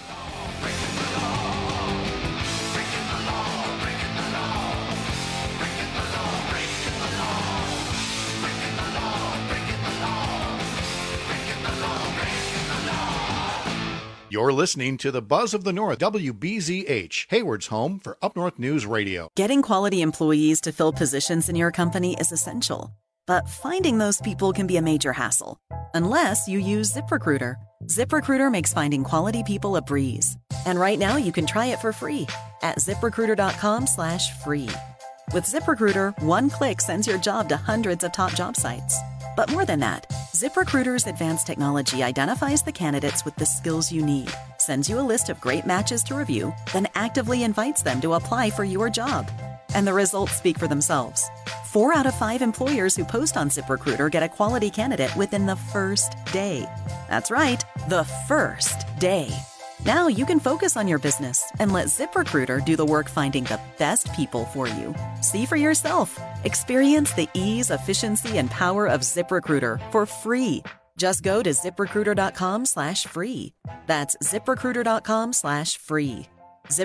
You're listening to the Buzz of the North, WBZH, Hayward's home for Up North News Radio. Getting quality employees to fill positions in your company is essential, but finding those people can be a major hassle, unless you use ZipRecruiter. ZipRecruiter makes finding quality people a breeze. And right now you can try it for free at ZipRecruiter.com/free. With ZipRecruiter, one click sends your job to hundreds of top job sites. But more than that, ZipRecruiter's advanced technology identifies the candidates with the skills you need, sends you a list of great matches to review, then actively invites them to apply for your job. And the results speak for themselves. 4 out of 5 employers who post on ZipRecruiter get a quality candidate within the first day. That's right, the first day. Now you can focus on your business and let ZipRecruiter do the work finding the best people for you. See for yourself. Experience the ease, efficiency, and power of ZipRecruiter for free. Just go to ZipRecruiter.com/free. That's ZipRecruiter.com/free.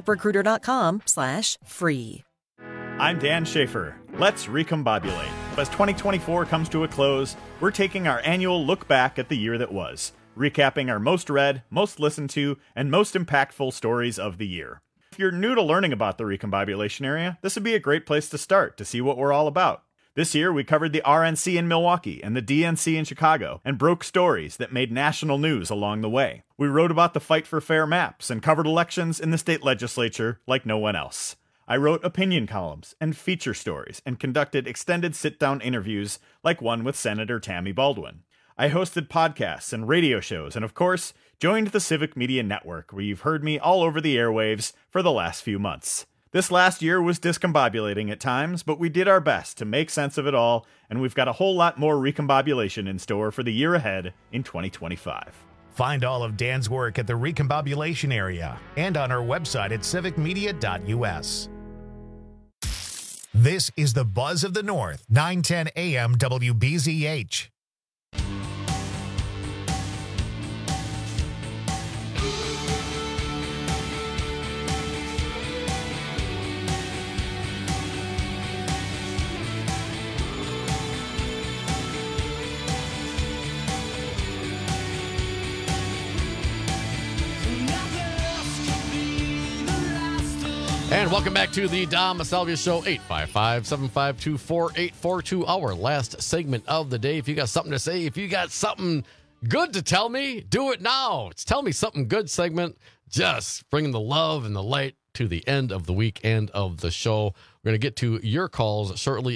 ZipRecruiter.com/free. I'm Dan Schaefer. Let's recombobulate. As 2024 comes to a close, we're taking our annual look back at the year that was, recapping our most read, most listened to, and most impactful stories of the year. If you're new to learning about the recombobulation area, this would be a great place to start to see what we're all about. This year, we covered the RNC in Milwaukee and the DNC in Chicago and broke stories that made national news along the way. We wrote about the fight for fair maps and covered elections in the state legislature like no one else. I wrote opinion columns and feature stories and conducted extended sit-down interviews like one with Senator Tammy Baldwin. I hosted podcasts and radio shows and, of course, joined the Civic Media Network, where you've heard me all over the airwaves for the last few months. This last year was discombobulating at times, but we did our best to make sense of it all, and we've got a whole lot more recombobulation in store for the year ahead in 2025. Find all of Dan's work at the recombobulation area and on our website at civicmedia.us. This is the Buzz of the North, 910 AM WBZH. And welcome back to the Dom Salvia Show, 855-752-4842, our last segment of the day. If you got something to say, if you got something good to tell me, do it now. It's Tell Me Something Good segment, just bringing the love and the light to the end of the week and of the show. We're going to get to your calls shortly,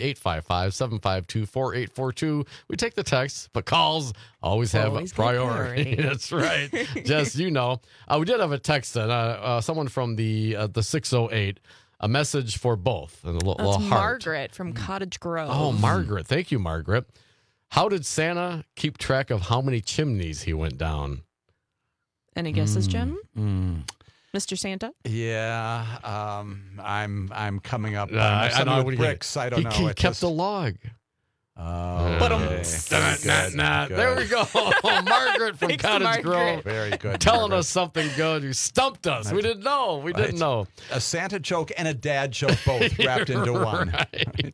855-752-4842. We take the texts, but calls have priority. That's right. Just, you know. We did have a text, someone from the 608, a message for both. And a little heart. Margaret from Cottage Grove. Oh, Margaret. Thank you, Margaret. How did Santa keep track of how many chimneys he went down? Any guesses, Jim? Mr. Santa? Yeah, I'm coming up. I know with bricks. I don't know. He kept a log. But okay. There we go. Margaret from Cottage Grove. Very good. Telling us something good. You stumped us. We didn't know. We didn't know. A Santa joke and a dad joke both wrapped into one. Right.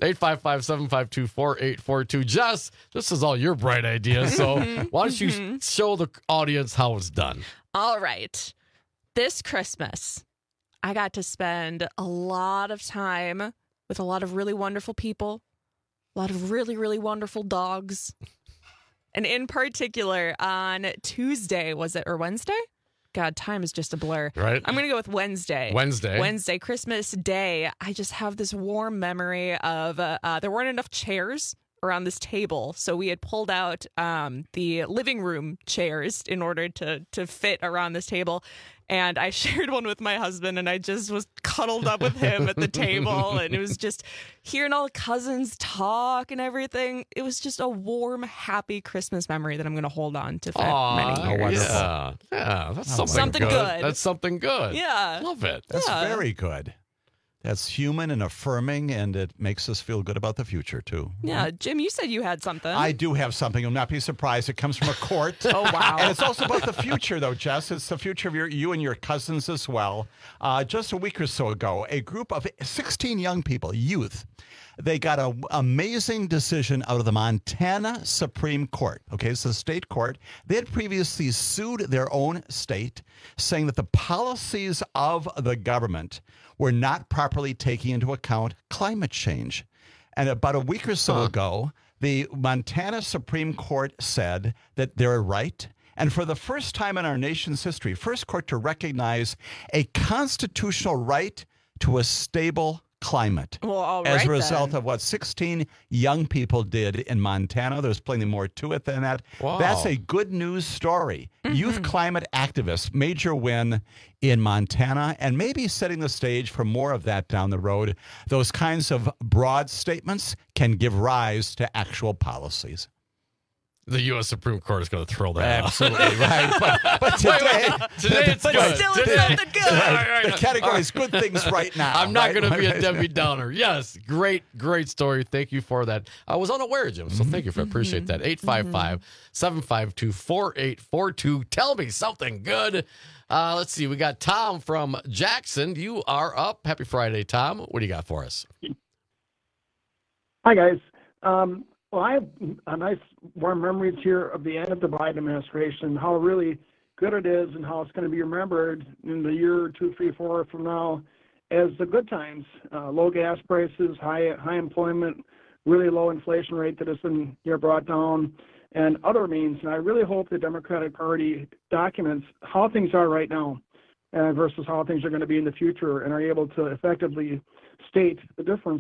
855-752-4842. Jess, this is all your bright ideas. So why don't you show the audience how it's done? All right. This Christmas, I got to spend a lot of time with a lot of really wonderful people, a lot of really, really wonderful dogs. And in particular, on Tuesday, was it, or Wednesday? God, time is just a blur. Right. I'm going to go with Wednesday. Wednesday, Christmas Day. I just have this warm memory of there weren't enough chairs around this table, so we had pulled out the living room chairs in order to fit around this table, and I shared one with my husband, and I just was cuddled up with him at the table, and it was just hearing all the cousins talk and everything. It was just a warm, happy Christmas memory that I'm going to hold on to for many years. Yeah, that's something good. That's something good. Yeah. Love it. That's very good. that's human and affirming, and it makes us feel good about the future, too. Yeah, Jim, you said you had something. I do have something. You'll not be surprised. It comes from a court. Oh, wow. And it's also about the future, though, Jess. It's the future of you and your cousins as well. Just a week or so ago, a group of 16 young people, youth, they got an amazing decision out of the Montana Supreme Court. Okay, it's the state court. They had previously sued their own state, saying that the policies of the government were not properly taking into account climate change. And about a week or so ago, the Montana Supreme Court said that they're right. And for the first time in our nation's history, first court to recognize a constitutional right to a stable climate. Well, as a result of what 16 young people did in Montana. There's plenty more to it than that. Wow. That's a good news story. Youth climate activists, major win in Montana, and maybe setting the stage for more of that down the road. Those kinds of broad statements can give rise to actual policies. The U.S. Supreme Court is going to throw that out. Absolutely right. But today it's but good. still it's something good. The category is good things right now. I'm not going to be a Debbie Downer. Yes, great story. Thank you for that. I was unaware, Jim, so thank you for appreciate that. 855-752-4842. Tell me something good. Let's see. We got Tom from Jackson. You are up. Happy Friday, Tom. What do you got for us? Hi, guys. Well, I have a nice warm memories here of the end of the Biden administration, how really good it is and how it's going to be remembered in the year 2, 3, 4 from now as the good times. Low gas prices, high employment, really low inflation rate that has been brought down, and other means. And I really hope the Democratic Party documents how things are right now versus how things are going to be in the future and are able to effectively state the difference.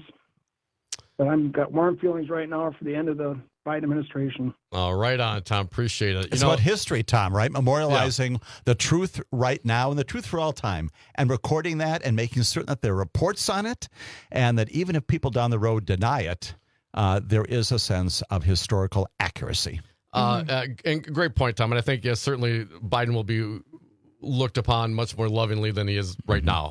But I've got warm feelings right now for the end of the Biden administration. Right on, Tom. Appreciate it. It's about history, Tom, right? Memorializing the truth right now and the truth for all time, and recording that and making certain that there are reports on it, and that even if people down the road deny it, there is a sense of historical accuracy. And great point, Tom. And I think, yes, certainly Biden will be looked upon much more lovingly than he is right now,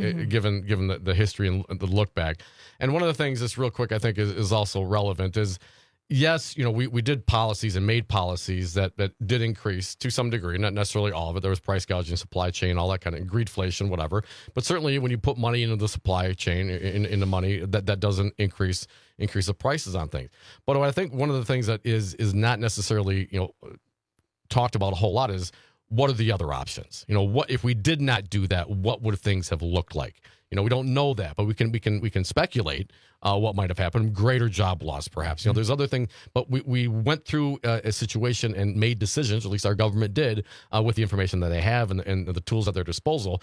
given the history and the look back. And one of the things that's real quick I think is also relevant is, yes, we did policies and made policies that did increase to some degree, not necessarily all of it. There was price gouging, supply chain, all that kind of greedflation, whatever. But certainly when you put money into the supply chain, into money, that doesn't increase the prices on things. But I think one of the things that is not necessarily talked about a whole lot is, what are the other options? What if we did not do that? What would things have looked like? We don't know that, but we can speculate what might have happened. Greater job loss, perhaps. There's other things, but we went through a situation and made decisions. At least our government did with the information that they have and the tools at their disposal.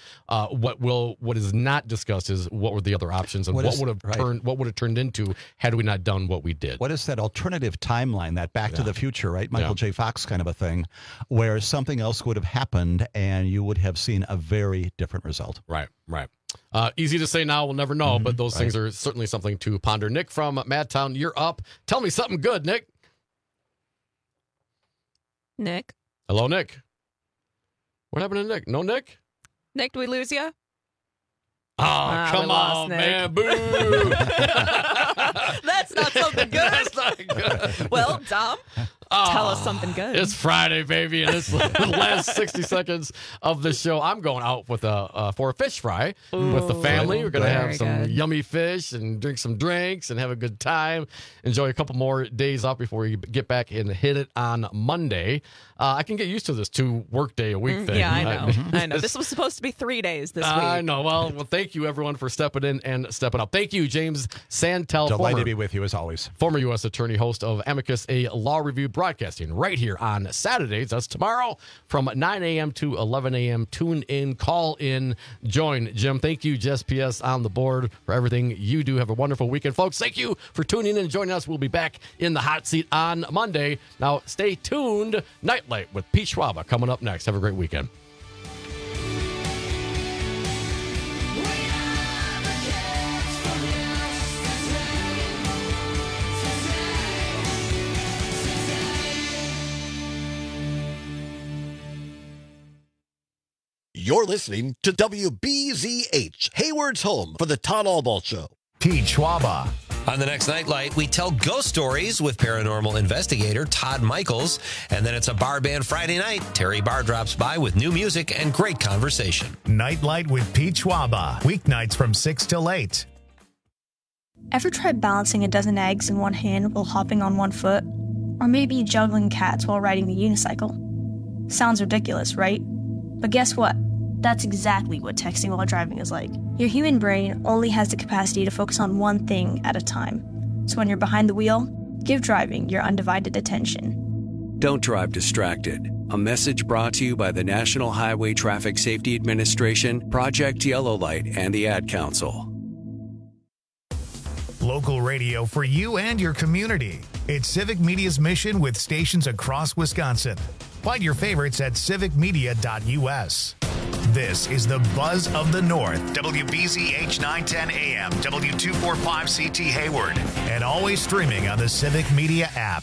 What is not discussed is what were the other options and what would have turned into had we not done what we did. What is that alternative timeline? That Back to the Future, right? Michael J. Fox kind of a thing, where something else would have happened and you would have seen a very different result. Right. Easy to say now, we'll never know, but those things are certainly something to ponder. Nick from Madtown, you're up. Tell me something good, Nick. Nick. Hello, Nick. What happened to Nick? No, Nick? Nick, did we lose you? Oh, come on, man. Boo. That's not something good. That's not good. Well, Dom, tell us something good. It's Friday, baby, and it's the last 60 seconds of the show. I'm going out for a fish fry with the family. We're going to have some yummy fish and drink some drinks and have a good time. Enjoy a couple more days off before we get back and hit it on Monday. I can get used to this 2 workday a week thing. Yeah, I know. I know. This was supposed to be 3 days this week. I know. Well, thank you, everyone, for stepping in and stepping up. Thank you, James Santel. Delighted to be with you, as always. Former U.S. attorney, host of Amicus, a law review broadcasting right here on Saturdays. That's tomorrow from 9 a.m. to 11 a.m. Tune in, call in, join. Jim, thank you, Jess P.S. on the board for everything you do. Have a wonderful weekend, folks. Thank you for tuning in and joining us. We'll be back in the hot seat on Monday. Now, stay tuned. Nightlight with Pete Schwaba coming up next. Have a great weekend. You're listening to WBZH, Hayward's home for the Todd Albaugh Show. Pete Schwaba. On the next Nightlight, we tell ghost stories with paranormal investigator Todd Michaels. And then it's a bar band Friday night. Terry Barr drops by with new music and great conversation. Nightlight with Pete Schwaba. Weeknights from 6 till 8. Ever tried balancing a dozen eggs in one hand while hopping on one foot? Or maybe juggling cats while riding the unicycle? Sounds ridiculous, right? But guess what? That's exactly what texting while driving is like. Your human brain only has the capacity to focus on one thing at a time. So when you're behind the wheel, give driving your undivided attention. Don't drive distracted. A message brought to you by the National Highway Traffic Safety Administration, Project Yellow Light, and the Ad Council. Local radio for you and your community. It's Civic Media's mission with stations across Wisconsin. Find your favorites at civicmedia.us. This is the Buzz of the North, WBZH 910 AM, W245 CT Hayward, and always streaming on the Civic Media app.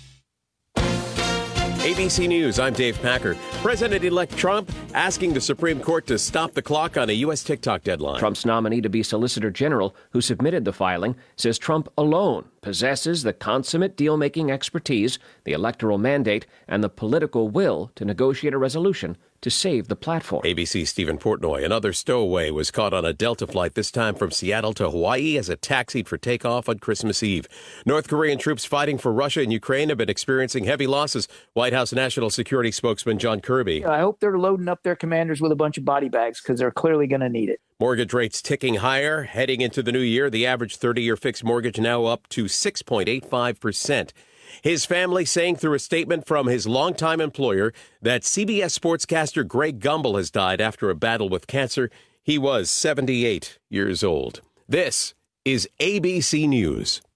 ABC News, I'm Dave Packer. President-elect Trump asking the Supreme Court to stop the clock on a U.S. TikTok deadline. Trump's nominee to be Solicitor General, who submitted the filing, says Trump alone possesses the consummate deal-making expertise, the electoral mandate, and the political will to negotiate a resolution to save the platform. ABC's Stephen Portnoy. Another stowaway was caught on a Delta flight, this time from Seattle to Hawaii, as it taxied for takeoff on Christmas Eve. North Korean troops fighting for Russia and Ukraine have been experiencing heavy losses. White House National Security spokesman John Kirby. I hope they're loading up their commanders with a bunch of body bags because they're clearly going to need it. Mortgage rates ticking higher. Heading into the new year, the average 30-year fixed mortgage now up to 6.85%. His family saying through a statement from his longtime employer that CBS sportscaster Greg Gumbel has died after a battle with cancer. He was 78 years old. This is ABC News.